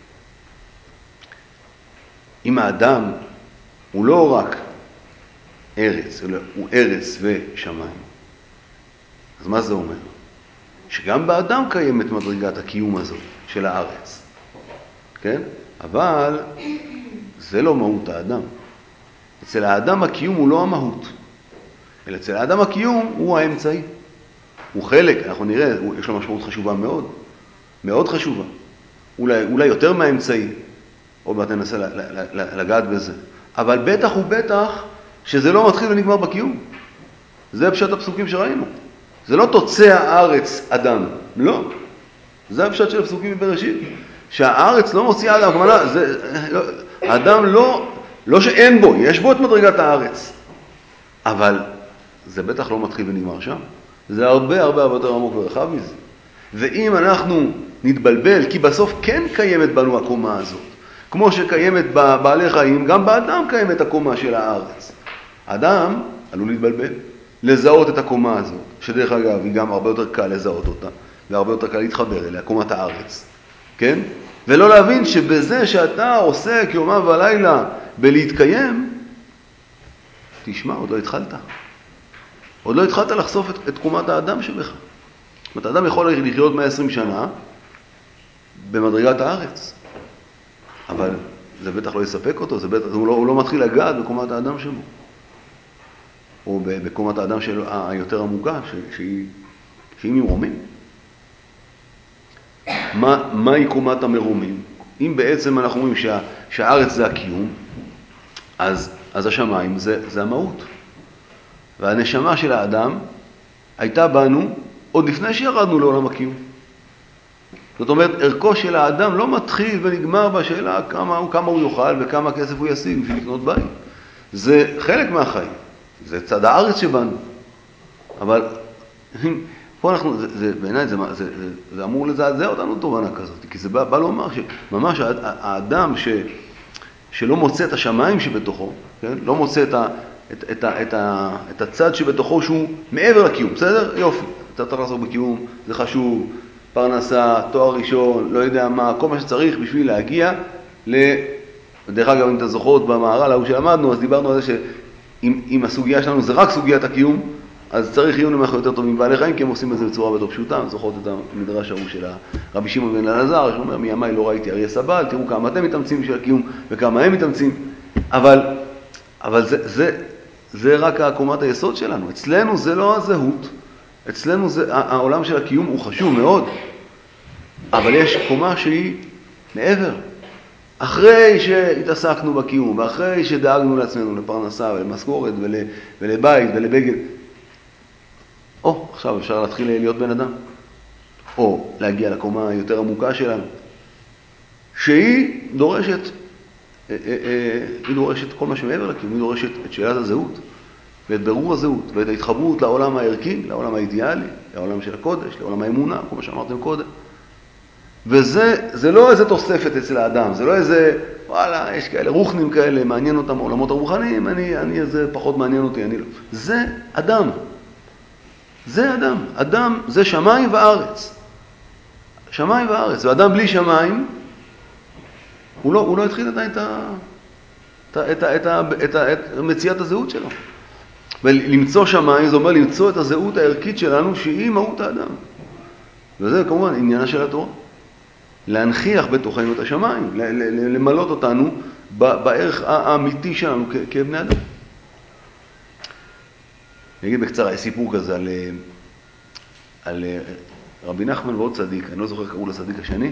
אם האדם הוא לא רק ארץ, אלא הוא ארץ ושמיים, אז מה זה אומר? שגם באדם קיימת מדרגת הקיום הזאת של הארץ, כן? אבל זה לא מהות האדם. אצל האדם הקיום הוא לא המהות, אלא אצל האדם הקיום הוא האמצעי. הוא חלק, אנחנו נראה, יש לו משמעות חשובה מאוד, מאוד חשובה. אולי, אולי יותר מהאמצעי, או מעט ננסה לגעת בזה. אבל בטח ובטח שזה לא מתחיל ונגמר בקיום. זה פשט הפסוקים שראינו. זה לא תוצא הארץ אדם, לא. זה הפשט של הפסוקים מבראשית. שהארץ לא מוציאה אדם, כמובן, זה, האדם לא, לא שאין בו, יש בו את מדרגת הארץ. אבל זה בטח לא מתחיל ונגמר שם. זה הרבה הרבה הרבה יותר עמוק ורחב מזה. ואם אנחנו נתבלבל, כי בסוף כן קיימת בנו הקומה הזאת, כמו שקיימת בבעלי חיים, גם באדם קיימת הקומה של הארץ. אדם עלול להתבלבל, לזהות את הקומה הזאת, שדרך אגב היא גם הרבה יותר קל לזהות אותה, והרבה יותר קל להתחבר אליה, קומת הארץ, כן? ולא להבין שבזה שאתה עוסק יומם ולילה בלהתקיים, תשמע, עוד לא התחלת. עוד לא התחלת לחשוף את, את קומת האדם שבך. זאת אומרת, האדם יכול לחיות מאה ועשרים שנה במדרגת הארץ, אבל זה בטח לא יספק אותו, זה בטח, הוא, לא, הוא לא מתחיל לגעת בקומת האדם שבו. או בקומת האדם של, היותר עמוקה, ש, שהיא, שהיא ממרומים. מה, מהי קומת המרומים? אם בעצם אנחנו אומרים שה, שהארץ זה הקיום, אז, אז השמיים זה, זה המהות. והנשמה של האדם הייתה בנו עוד לפני שירדנו לעולם הקיום. זאת אומרת, ערכו של האדם לא מתחיל ונגמר בשאלה כמה, כמה הוא יאכל וכמה כסף הוא ישיג בשביל לקנות בית. זה חלק מהחיים. זה צד הארץ שבנו. אבל פה אנחנו, זה, זה, בעיניי זה, זה, זה, זה אמור לזעזע אותנו תובנה כזאת. כי זה בא, בא לומר שממש האדם ש, שלא מוצא את השמיים שבתוכו, כן? לא מוצא את ה... את, את, את, את הצד שבתוכו שהוא מעבר לקיום, בסדר? יופי, אתה צריך לעשות בקיום, זה חשוב, פרנסה, תואר ראשון, לא יודע מה, כל מה שצריך בשביל להגיע ל... דרך אגב, אם אתה זוכרות במערל ההוא שלמדנו, אז דיברנו על זה שאם הסוגיה שלנו זה רק סוגיית הקיום, אז צריך עיון למח יותר טוב מבעלי חיים, כי הם עושים את זה בצורה יותר פשוטה. זוכרות את המדרש ההוא של רבי שמעון בן אלעזר, שאומר, מימיי לא ראיתי אריה סבל, תראו כמה אתם מתאמצים בשביל הקיום וכמה הם מתאמצים, אבל, אבל זה, זה, זה רק הקומת היסוד שלנו. אצלנו זה לא הזהות, אצלנו זה, העולם של הקיום הוא חשוב מאוד, אבל יש קומה שהיא מעבר. אחרי שהתעסקנו בקיום, ואחרי שדאגנו לעצמנו לפרנסה ולמשכורת ול, ולבית ולבגד, או, עכשיו אפשר להתחיל להיות בן אדם, או להגיע לקומה היותר עמוקה שלנו, שהיא דורשת, היא דורשת כל מה שמעבר לקיום, היא דורשת את שאלת הזהות, ואת ברור הזהות, ואת ההתחברות לעולם הערכי, לעולם האידיאלי, לעולם של הקודש, לעולם האמונה, כמו שאמרתם קודם. וזה, זה לא איזה תוספת אצל האדם, זה לא איזה, וואלה, יש כאלה רוחנים כאלה, מעניין אותם עולמות הרוחניים, אני, אני, זה פחות מעניין אותי, אני לא. זה אדם. זה אדם. אדם זה שמיים וארץ. שמיים וארץ. ואדם בלי שמיים, הוא לא, הוא לא התחיל עדיין את, את, את, את, את, את, את מציאת הזהות שלו. ולמצוא שמיים, זה אומר למצוא את הזהות הערכית שלנו, שהיא מהות האדם. וזה כמובן עניינה של התורה. להנכיח בתוכנו את השמיים, למלות אותנו בערך האמיתי שלנו כבני אדם. אני אגיד בקצרה, יש סיפור כזה על, על רבי נחמן ועוד צדיק, אני לא זוכר קראו לצדיק השני,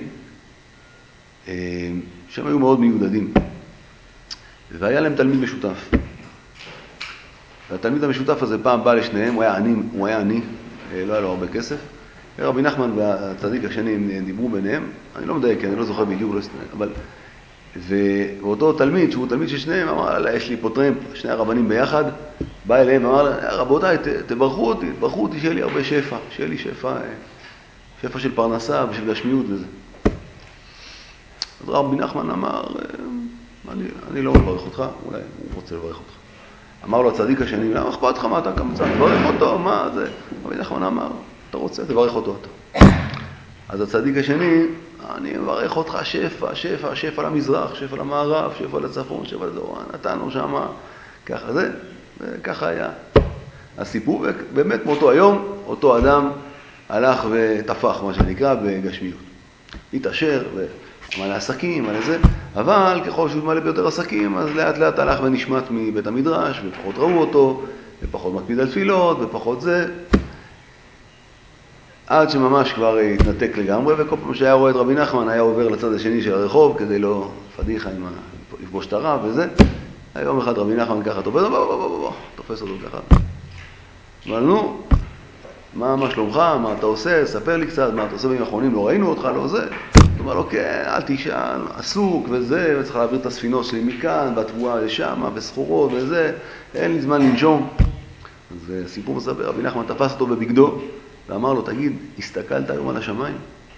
שהם היו מאוד מיודדים, והיה להם תלמיד משותף. והתלמיד המשותף הזה פעם בא לשניהם, הוא היה עני, הוא היה עני, לא היה לו הרבה כסף, רבי נחמן והצדיק השני הם דיברו ביניהם, אני לא מדייק, אני לא זוכר בדיוק, אבל... ואותו תלמיד, שהוא תלמיד של שניהם, אמר לה, יש לי פה טרמפ, שני הרבנים ביחד, בא אליהם ואמר לה, רבותיי, תברכו אותי, תברכו אותי, שיהיה לי הרבה שפע, שיהיה לי שפע, שפע של פרנסה ושל גשמיות וזה. אז רבי נחמן אמר, אני, אני לא מברך אותך, אולי הוא רוצה לברך אותך. אמר לו הצדיק השני, למה אכפת לך, מה אתה קמצא, תברך אותו, מה זה? רבי נחמן אמר, אתה רוצה, תברך אותו אתה. אז הצדיק השני, אני מברך אותך שפע, שפע, שפע למזרח, שפע למערב, שפע לצפון, שפע לדרום, נתנו שמה, ככה זה, וככה היה. הסיפור, באמת מאותו היום, אותו אדם הלך וטפח, מה שנקרא, בגשמיות. התעשר, ומלא עסקים, מלא זה, אבל ככל שהוא מלא ביותר עסקים, אז לאט לאט הלך ונשמט מבית המדרש, ופחות ראו אותו, ופחות מקפיד על תפילות, ופחות זה. עד שממש כבר התנתק לגמרי, וכל פעם שהיה רואה את רבי נחמן, היה עובר לצד השני של הרחוב, כדי לא פדיחה עם לפגוש את הרב וזה. היום אחד רבי נחמן ככה תופס, בוא, בוא, בוא, בוא, בוא, תופס אותו ככה. אבל נו, מה, מה שלומך, מה אתה עושה, ספר לי קצת, מה אתה עושה בימים האחרונים, לא ראינו אותך, לא זה. הוא אומר לו, כן, אל תשאל, עסוק וזה, וצריך להעביר את הספינות שלי מכאן, בתבואה לשם, בסחורות וזה, אין לי זמן לנשום. אז סיפור מספר, רבי נחמן תפס אותו בבגדו, ואמר לו, תגיד, הסתכלת היום על השמיים?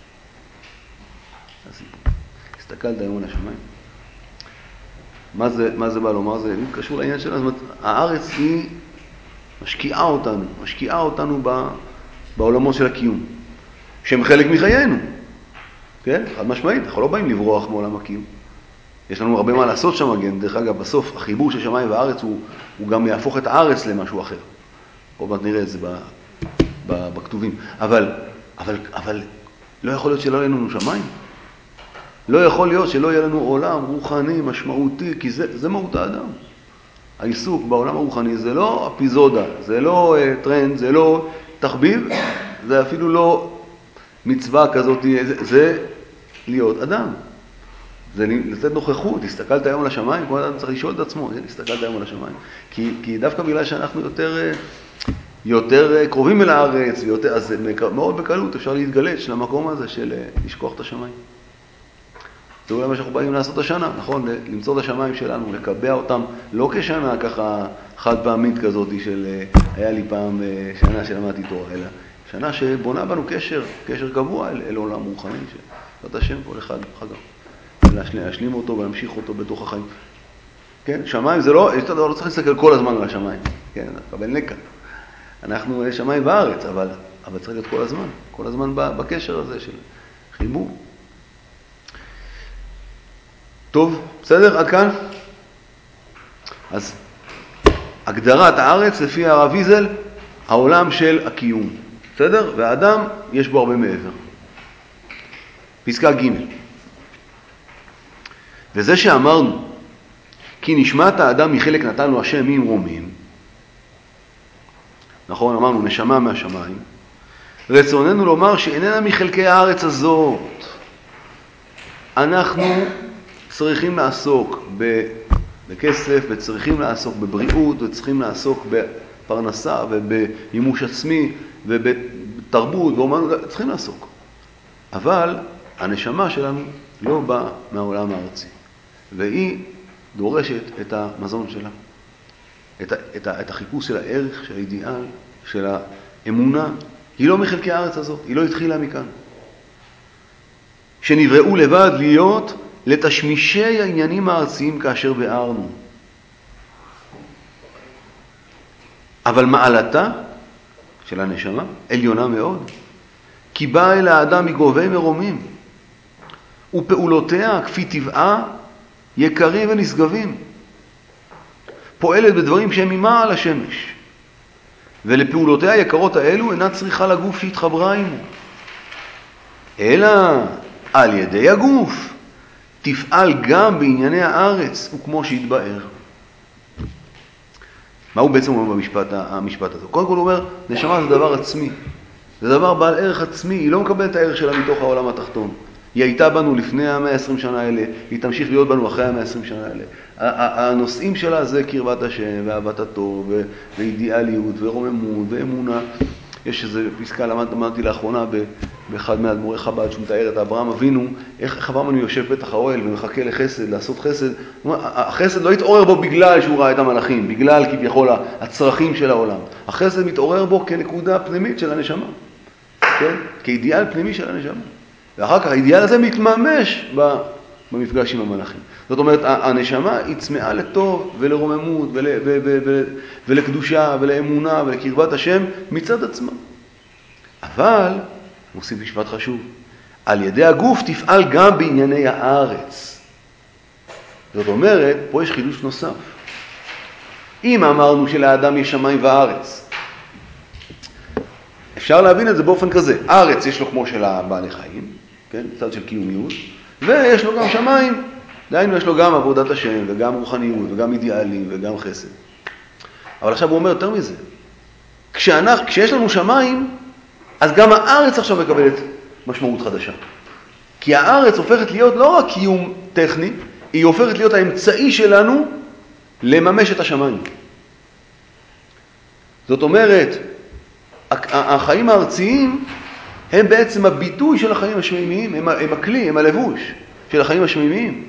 הסתכלת היום על השמיים? מה זה, מה זה בא לומר? זה קשור לעניין שלנו. זאת אומרת, הארץ היא משקיעה אותנו, משקיעה אותנו בעולמות של הקיום, שהם חלק מחיינו. כן? חד משמעית, אנחנו לא באים לברוח מעולם הקיום. יש לנו הרבה מה לעשות שם, כן? דרך אגב, בסוף החיבור של שמיים והארץ הוא, הוא גם יהפוך את הארץ למשהו אחר. עוד מעט נראה את זה ב... בכתובים. אבל, אבל, אבל לא יכול להיות שלא יהיה לנו שמיים. לא יכול להיות שלא יהיה לנו עולם רוחני, משמעותי, כי זה, זה מהות האדם. העיסוק בעולם הרוחני זה לא אפיזודה, זה לא uh, טרנד, זה לא תחביב, זה אפילו לא מצווה כזאת, זה, זה להיות אדם. זה לתת נוכחות, הסתכלת היום על השמיים, כל אדם צריך לשאול את עצמו, הסתכלת היום על השמיים. כי, כי דווקא בגלל שאנחנו יותר... יותר קרובים אל הארץ, ויותר, אז מאוד בקלות אפשר להתגלץ למקום הזה של לשכוח את השמיים. זה אולי מה שאנחנו באים לעשות השנה, נכון? למצוא את השמיים שלנו, לקבע אותם, לא כשנה ככה חד פעמית כזאת של היה לי פעם שנה שלמדתי תורה, אלא שנה שבונה בנו קשר, קשר קבוע אל, אל עולם רוחני, שאת השם כל אחד חגם. להשלים אותו ולהמשיך אותו בתוך החיים. כן? שמיים זה לא, יש לא צריך להסתכל כל הזמן על השמיים. כן? אבל נקה. אנחנו שמיים בארץ, אבל, אבל צריך להיות כל הזמן, כל הזמן בקשר הזה של חיבור. טוב, בסדר? עד כאן? אז הגדרת הארץ לפי הרב ויזל, העולם של הקיום. בסדר? והאדם יש בו הרבה מעבר. פסקה ג' וזה שאמרנו, כי נשמת האדם מחלק נתן לו השם ממרומים, נכון, אמרנו, נשמה מהשמיים. רצוננו לומר שאיננה מחלקי הארץ הזאת. אנחנו צריכים לעסוק בכסף, וצריכים לעסוק בבריאות, וצריכים לעסוק בפרנסה, ובמימוש עצמי, ובתרבות, ואומנות, צריכים לעסוק. אבל הנשמה שלנו לא באה מהעולם הארצי. והיא דורשת את המזון שלה. את, את, את החיפוש של הערך, של האידיאל, של האמונה, היא לא מחלקי הארץ הזאת, היא לא התחילה מכאן. שנבראו לבד להיות לתשמישי העניינים הארציים כאשר ביארנו. אבל מעלתה של הנשמה, עליונה מאוד. כי באה אל האדם מגובי מרומים, ופעולותיה כפי טבעה יקרים ונשגבים. פועלת בדברים שהם ממעל השמש, ולפעולותיה היקרות האלו אינה צריכה לגוף שהתחברה עמו, אלא על ידי הגוף תפעל גם בענייני הארץ, וכמו שהתבאר. מה הוא בעצם אומר במשפט המשפט הזה? קודם כל הוא אומר, נשמה זה דבר עצמי, זה דבר בעל ערך עצמי, היא לא מקבלת את הערך שלה מתוך העולם התחתון. היא הייתה בנו לפני ה-מאה ועשרים שנה האלה, היא תמשיך להיות בנו אחרי ה-מאה ועשרים שנה האלה. הנושאים שלה זה קרבת השם ואהבת הטוב ואידיאליות ורוממות ואמונה. יש איזו פסקה, למדתי לאחרונה באחד מהאדמו"רי חב"ד, שהוא מתאר את אברהם אבינו, איך אברהם אבינו יושב פתח האוהל ומחכה לחסד, לעשות חסד. החסד לא התעורר בו בגלל שהוא ראה את המלאכים, בגלל כביכול הצרכים של העולם. החסד מתעורר בו כנקודה פנימית של הנשמה, כן? כאידיאל פנימי של הנשמה. ואחר כך האידיאל הזה מתממש במפגש עם המלאכים. זאת אומרת, הנשמה היא צמאה לטוב ולרוממות ול, ו, ו, ו, ולקדושה ולאמונה ולקרבת השם מצד עצמה. אבל, מוסיף משפט חשוב, על ידי הגוף תפעל גם בענייני הארץ. זאת אומרת, פה יש חידוש נוסף. אם אמרנו שלאדם יש שמיים וארץ, אפשר להבין את זה באופן כזה. הארץ יש לו כמו של הבעלי חיים, כן? צד של קיומיות, ויש לו גם שמיים. דהיינו, יש לו גם עבודת השם, וגם רוחניות, וגם אידיאלים, וגם חסד. אבל עכשיו הוא אומר יותר מזה. כשאנחנו, כשיש לנו שמיים, אז גם הארץ עכשיו מקבלת משמעות חדשה. כי הארץ הופכת להיות לא רק קיום טכני, היא הופכת להיות האמצעי שלנו לממש את השמיים. זאת אומרת, החיים הארציים הם בעצם הביטוי של החיים השמימיים, הם, הם הכלי, הם הלבוש של החיים השמימיים.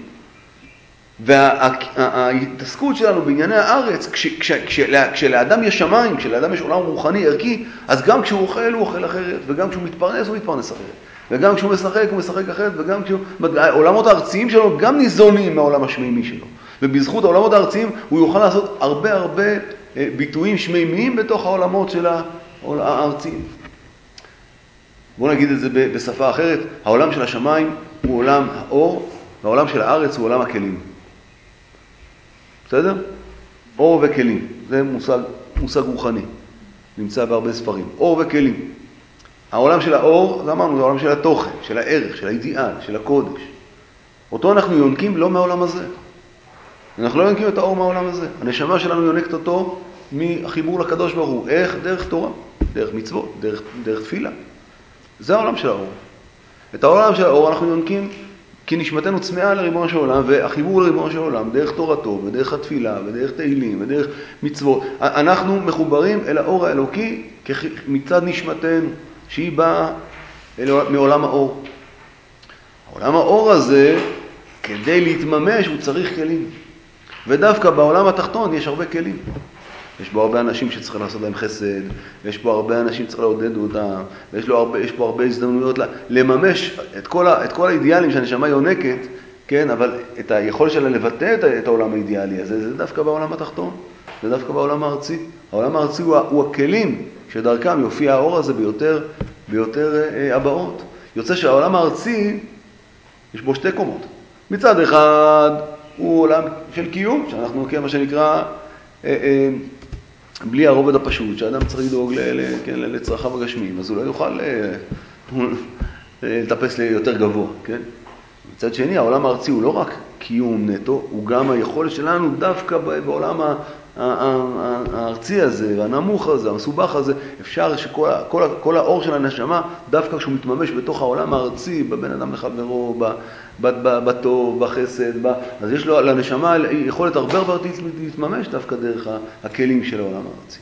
וההתעסקות שלנו בענייני הארץ, כש, כש, כש, כשלאדם יש שמיים, כשלאדם יש עולם רוחני ערכי, אז גם כשהוא אוכל הוא אוכל אחרת, וגם כשהוא מתפרנס הוא מתפרנס אחרת, וגם כשהוא משחק הוא משחק אחרת, וגם כשהוא... העולמות הארציים שלו גם ניזונים מהעולם השמימי שלו. ובזכות העולמות הארציים הוא יוכל לעשות הרבה הרבה ביטויים שמימיים בתוך העולמות של הארציים. בואו נגיד את זה בשפה אחרת, העולם של השמיים הוא עולם האור, והעולם של הארץ הוא עולם הכלים. בסדר? אור וכלים, זה מושג, מושג רוחני, נמצא בהרבה ספרים. אור וכלים. העולם של האור, זה אמרנו, זה העולם של התוכן, של הערך, של האידיאל, של הקודש. אותו אנחנו יונקים לא מהעולם הזה. אנחנו לא יונקים את האור מהעולם הזה. הנשמה שלנו יונקת אותו מהחיבור לקדוש ברוך הוא. איך? דרך תורה, דרך מצוות, דרך, דרך תפילה. זה העולם של האור. את העולם של האור אנחנו יונקים כי נשמתנו צמאה לריבונו של עולם, והחיבור לריבונו של עולם דרך תורתו ודרך התפילה ודרך תהילים ודרך מצוות. אנחנו מחוברים אל האור האלוקי מצד נשמתנו, שהיא באה מעולם האור. העולם האור הזה, כדי להתממש, הוא צריך כלים. ודווקא בעולם התחתון יש הרבה כלים. יש בו הרבה אנשים שצריכים לעשות להם חסד, ויש בו הרבה אנשים שצריך לעודד אותם, ויש לו הרבה, יש בו הרבה הזדמנויות לממש את כל, ה, את כל האידיאלים שהנשמה יונקת, כן? אבל את היכולת שלה לבטא את, את העולם האידיאלי הזה, זה דווקא בעולם התחתון, זה דווקא בעולם הארצי. העולם הארצי הוא, הוא הכלים שדרכם יופיע האור הזה ביותר, ביותר אה, הבאות. יוצא שהעולם הארצי, יש בו שתי קומות. מצד אחד הוא עולם של קיום, שאנחנו, כן, מה שנקרא, אה, אה, בלי הרובד הפשוט, שאדם צריך לדאוג כן, לצרכיו הגשמיים, אז הוא לא יוכל לטפס ליותר גבוה, כן? מצד שני, העולם הארצי הוא לא רק קיום נטו, הוא גם היכולת שלנו דווקא בעולם הארצי הזה, והנמוך הזה, המסובך הזה, אפשר שכל כל, כל האור של הנשמה, דווקא כשהוא מתממש בתוך העולם הארצי, בבין אדם לחברו, בטוב, בחסד, אז יש לו לנשמה יכולת הרבה הרבה להתממש דווקא דרך הכלים של העולם הארצי.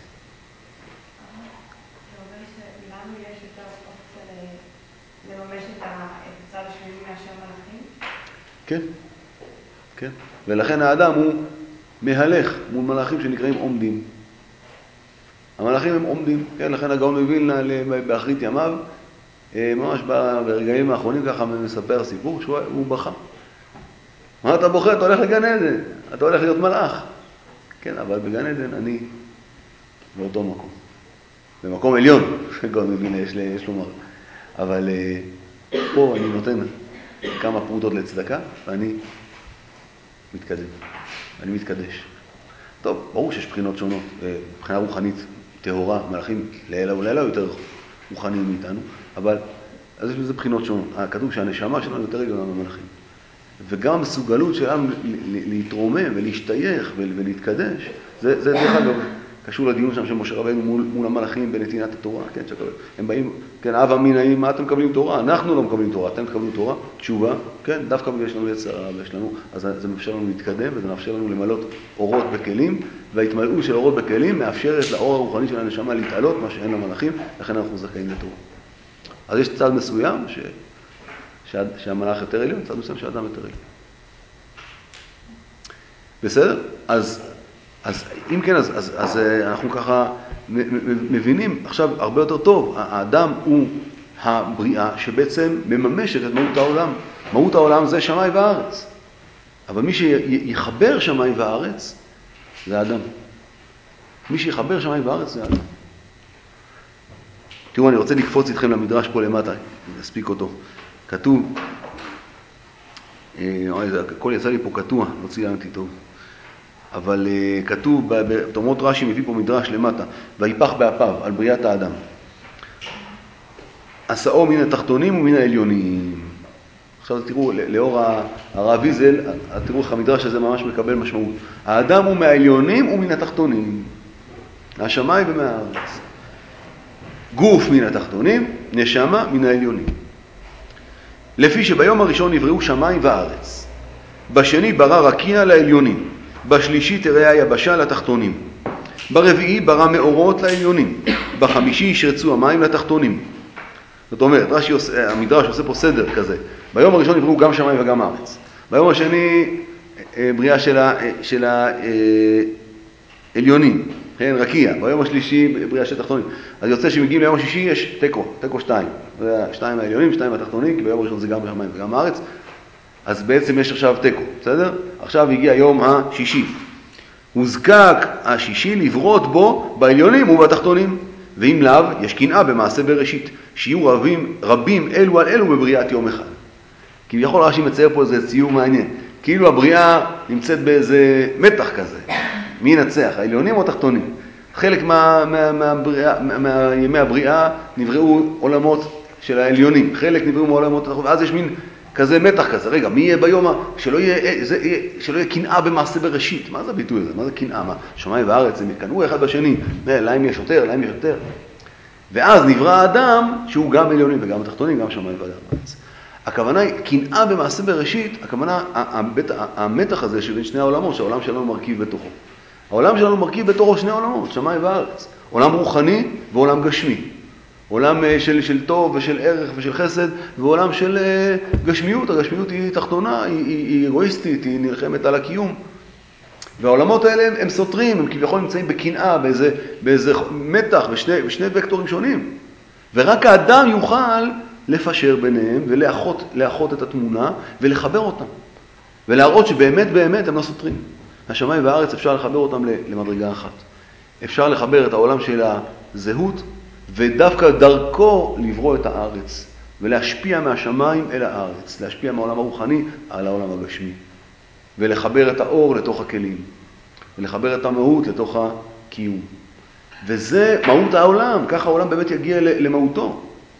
כן, כן. ולכן האדם הוא מהלך מול מלאכים שנקראים עומדים. המלאכים הם עומדים, כן, לכן הגאון מווילנה באחרית ימיו, ממש ברגעים האחרונים ככה מספר סיפור שהוא בכה. מה אתה בוכה? אתה הולך לגן עדן, אתה הולך להיות מלאך. כן, אבל בגן עדן אני באותו מקום. במקום עליון, גאון מווילנה יש, יש לומר. אבל פה אני נותן כמה פרוטות לצדקה, ואני מתקדם, אני מתקדש. טוב, ברור שיש בחינות שונות, מבחינה רוחנית טהורה, מלאכים לילה ולילה יותר רוחניים מאיתנו, אבל אז יש לזה בחינות שונות. כתוב שהנשמה שלנו יותר עליונה מהמלאכים. וגם המסוגלות שלנו להתרומם ולהשתייך ולהתקדש, זה, זה דרך אגב קשור לדיון שם של משה רבנו מול, מול המלאכים בנתינת התורה, כן, שקבל, הם באים, כן, אב אמינאים, מה אתם מקבלים תורה? אנחנו לא מקבלים תורה, אתם מקבלים תורה, תשובה, כן, דווקא בגלל יש לנו יצרה ויש לנו, אז זה מאפשר לנו להתקדם וזה מאפשר לנו למלות אורות בכלים, וההתמלאות של אורות בכלים מאפשרת לאור הרוחני של הנשמה להתעלות, מה שאין למלאכים, לכן אנחנו זכאים לתורה. אז יש צד מסוים ש... שהמלאך יותר עליון, צד מסוים שהאדם יותר עליון. בסדר? אז, אז אם כן, אז, אז, אז אנחנו ככה מבינים עכשיו הרבה יותר טוב, האדם הוא הבריאה שבעצם מממשת את מהות העולם. מהות העולם זה שמיים וארץ. אבל מי שיחבר שמיים וארץ זה האדם. מי שיחבר שמיים וארץ זה האדם. תראו, אני רוצה לקפוץ איתכם למדרש פה למטה, נספיק אותו. כתוב, הכל יצא לי פה קטוע, לא ציינתי טוב, אבל כתוב, בתומות רש"י מביא פה מדרש למטה, ויפח באפיו על בריאת האדם. עשאו מן התחתונים ומן העליונים. עכשיו תראו, לאור הרב ויזל, תראו איך המדרש הזה ממש מקבל משמעות. האדם הוא מהעליונים ומן התחתונים, מהשמיים ומהארץ. גוף מן התחתונים, נשמה מן העליונים. לפי שביום הראשון נבראו שמיים וארץ, בשני ברא רקיע לעליונים, בשלישי תראה היבשה לתחתונים, ברביעי ברא מאורות לעליונים, בחמישי ישרצו המים לתחתונים. זאת אומרת, רש"י עושה, המדרש עושה פה סדר כזה. ביום הראשון נבראו גם שמיים וגם ארץ. ביום השני בריאה של, ה, של העליונים, כן, רקיע. ביום השלישי בריאה של תחתונים. אז יוצא שמגיעים ליום השישי יש תיקו, תיקו שתיים. שתיים העליונים, שתיים התחתונים, כי ביום הראשון זה גם שמיים וגם ארץ. אז בעצם יש עכשיו תיקו, בסדר? עכשיו הגיע יום השישי. הוזקק השישי לברות בו בעליונים ובתחתונים. ואם לאו, יש קנאה במעשה בראשית, שיהיו רבים, רבים אלו על אלו בבריאת יום אחד. כי יכול רש"י מצייר פה איזה ציור מעניין. כאילו הבריאה נמצאת באיזה מתח כזה. מי ינצח, העליונים או התחתונים? חלק מה, מה, מהבריאה, מה, מהימי הבריאה נבראו עולמות של העליונים, חלק נבראו מעולמות התחתונים, ואז יש מין כזה מתח כזה. רגע, מי יהיה ביום, שלא יהיה, זה, שלא יהיה קנאה במעשה בראשית? מה זה הביטוי הזה? מה זה קנאה? מה? שמיים וארץ הם יקנאו אחד בשני, להם יש יותר, להם יש יותר. ואז נברא האדם שהוא גם עליונים וגם התחתונים, גם שמיים וארץ. הכוונה היא, קנאה במעשה בראשית, הכוונה, המתח הזה שבין שני העולמות, שהעולם שלנו מרכיב בתוכו. העולם שלנו מרכיב בתוכו שני עולמות, שמיים וארץ. עולם רוחני ועולם גשמי. עולם של, של טוב ושל ערך ושל חסד, ועולם של גשמיות. הגשמיות היא תחתונה, היא, היא, היא אגואיסטית, היא נלחמת על הקיום. והעולמות האלה הם, הם סותרים, הם כביכול נמצאים בקנאה, באיזה, באיזה מתח, בשני, בשני וקטורים שונים. ורק האדם יוכל לפשר ביניהם ולאחות לאחות את התמונה ולחבר אותם. ולהראות שבאמת באמת הם לא סותרים. השמיים והארץ אפשר לחבר אותם למדרגה אחת. אפשר לחבר את העולם של הזהות, ודווקא דרכו לברוא את הארץ, ולהשפיע מהשמיים אל הארץ, להשפיע מהעולם הרוחני על העולם הגשמי, ולחבר את האור לתוך הכלים, ולחבר את המהות לתוך הקיום. וזה מהות העולם, ככה העולם באמת יגיע למהותו.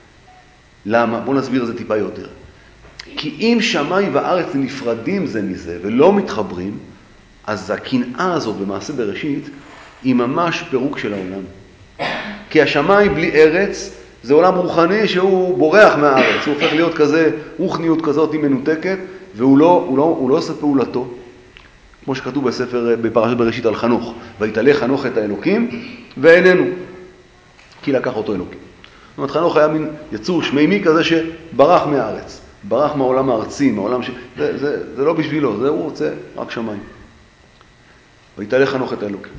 למה? בואו נסביר את זה טיפה יותר. כי אם שמיים וארץ נפרדים זה מזה ולא מתחברים, אז הקנאה הזאת במעשה בראשית היא ממש פירוק של העולם. כי השמיים בלי ארץ זה עולם רוחני שהוא בורח מהארץ, הוא הופך להיות כזה, רוחניות כזאת היא מנותקת, והוא לא, הוא לא, הוא לא עושה פעולתו, כמו שכתוב בספר, בפרשת בראשית על חנוך, ויתעלה חנוך את האלוקים ואיננו, כי לקח אותו אלוקים. זאת אומרת, חנוך היה מין יצור שמימי כזה שברח מהארץ, ברח מהעולם הארצי, מהעולם ש... זה, זה, זה לא בשבילו, זה הוא רוצה רק שמיים. ויתעלה חנוך את האלוקים.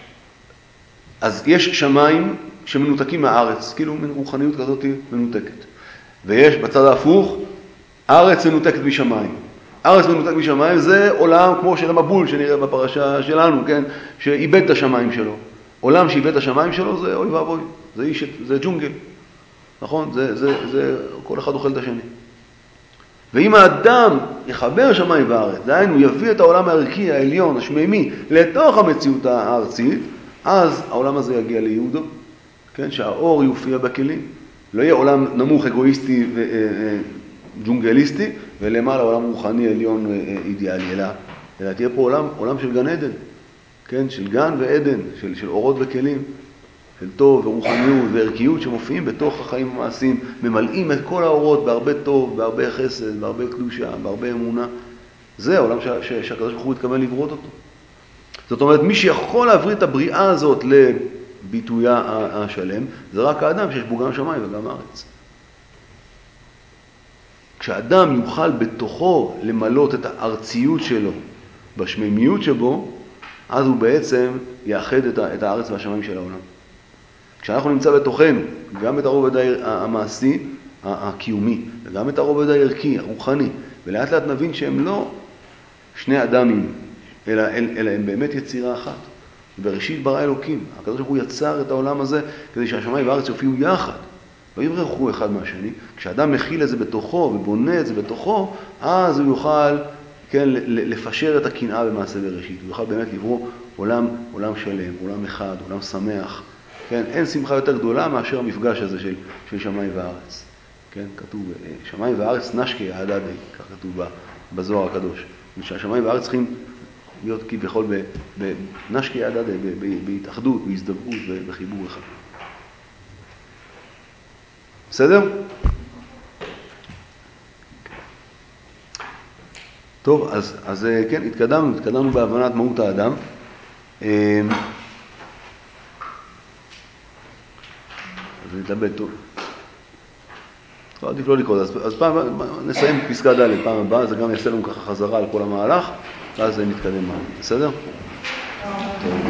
אז יש שמיים שמנותקים מהארץ, כאילו מין רוחניות כזאת מנותקת. ויש בצד ההפוך, ארץ מנותקת משמיים. ארץ מנותק משמיים זה עולם כמו של המבול שנראה בפרשה שלנו, כן? שאיבד את השמיים שלו. עולם שאיבד את השמיים שלו זה אוי ואבוי, זה איש, זה ג'ונגל, נכון? זה, זה, זה, כל אחד אוכל את השני. ואם האדם יחבר שמיים וארץ, דהיינו יביא את העולם הערכי, העליון, השמימי, לתוך המציאות הארצית, אז העולם הזה יגיע ליהודו, כן? שהאור יופיע בכלים. לא יהיה עולם נמוך, אגואיסטי וג'ונגליסטי, ולמעלה עולם רוחני, עליון, אידיאלי, אלא, אלא תהיה פה עולם, עולם של גן עדן, כן? של גן ועדן, של, של אורות וכלים, של טוב ורוחניות וערכיות שמופיעים בתוך החיים המעשיים, ממלאים את כל האורות בהרבה טוב, בהרבה חסד, בהרבה קדושה, בהרבה אמונה. זה העולם שהקדוש ברוך הוא התכוון לברות אותו. זאת אומרת, מי שיכול להבריא את הבריאה הזאת לביטויה השלם, זה רק האדם שיש בו גם שמיים וגם ארץ. כשאדם יוכל בתוכו למלות את הארציות שלו בשמימיות שבו, אז הוא בעצם יאחד את הארץ והשמיים של העולם. כשאנחנו נמצא בתוכנו גם את הרובד המעשי, הקיומי, וגם את הרובד הערכי, הרוחני, ולאט לאט נבין שהם לא שני אדמים, אלא, אלא הם באמת יצירה אחת. בראשית ברא אלוקים, הקדוש ברוך הוא יצר את העולם הזה כדי שהשמיים והארץ יופיעו יחד, לא יברחו אחד מהשני. כשאדם מכיל את זה בתוכו ובונה את זה בתוכו, אז הוא יוכל, כן, לפשר את הקנאה במעשה בראשית. הוא יוכל באמת לברוא עולם, עולם שלם, עולם אחד, עולם שמח. כן, אין שמחה יותר גדולה מאשר המפגש הזה של, של שמיים וארץ. כן, כתוב, שמיים וארץ נשקי העדדי, כך כתוב בזוהר הקדוש. שהשמיים וארץ צריכים להיות כביכול בנשקי העדדי, בהתאחדות, בהזדוורות ובחיבור אחד. בסדר? טוב, אז, אז כן, התקדמנו, התקדמנו בהבנת מהות האדם. אז נתלבט טוב. עדיף לא לקרוא, אז, אז פעם, נסיים פסקה ד' פעם הבאה, זה גם יעשה לנו ככה חזרה על כל המהלך, ואז נתקדם מה. בסדר? טוב.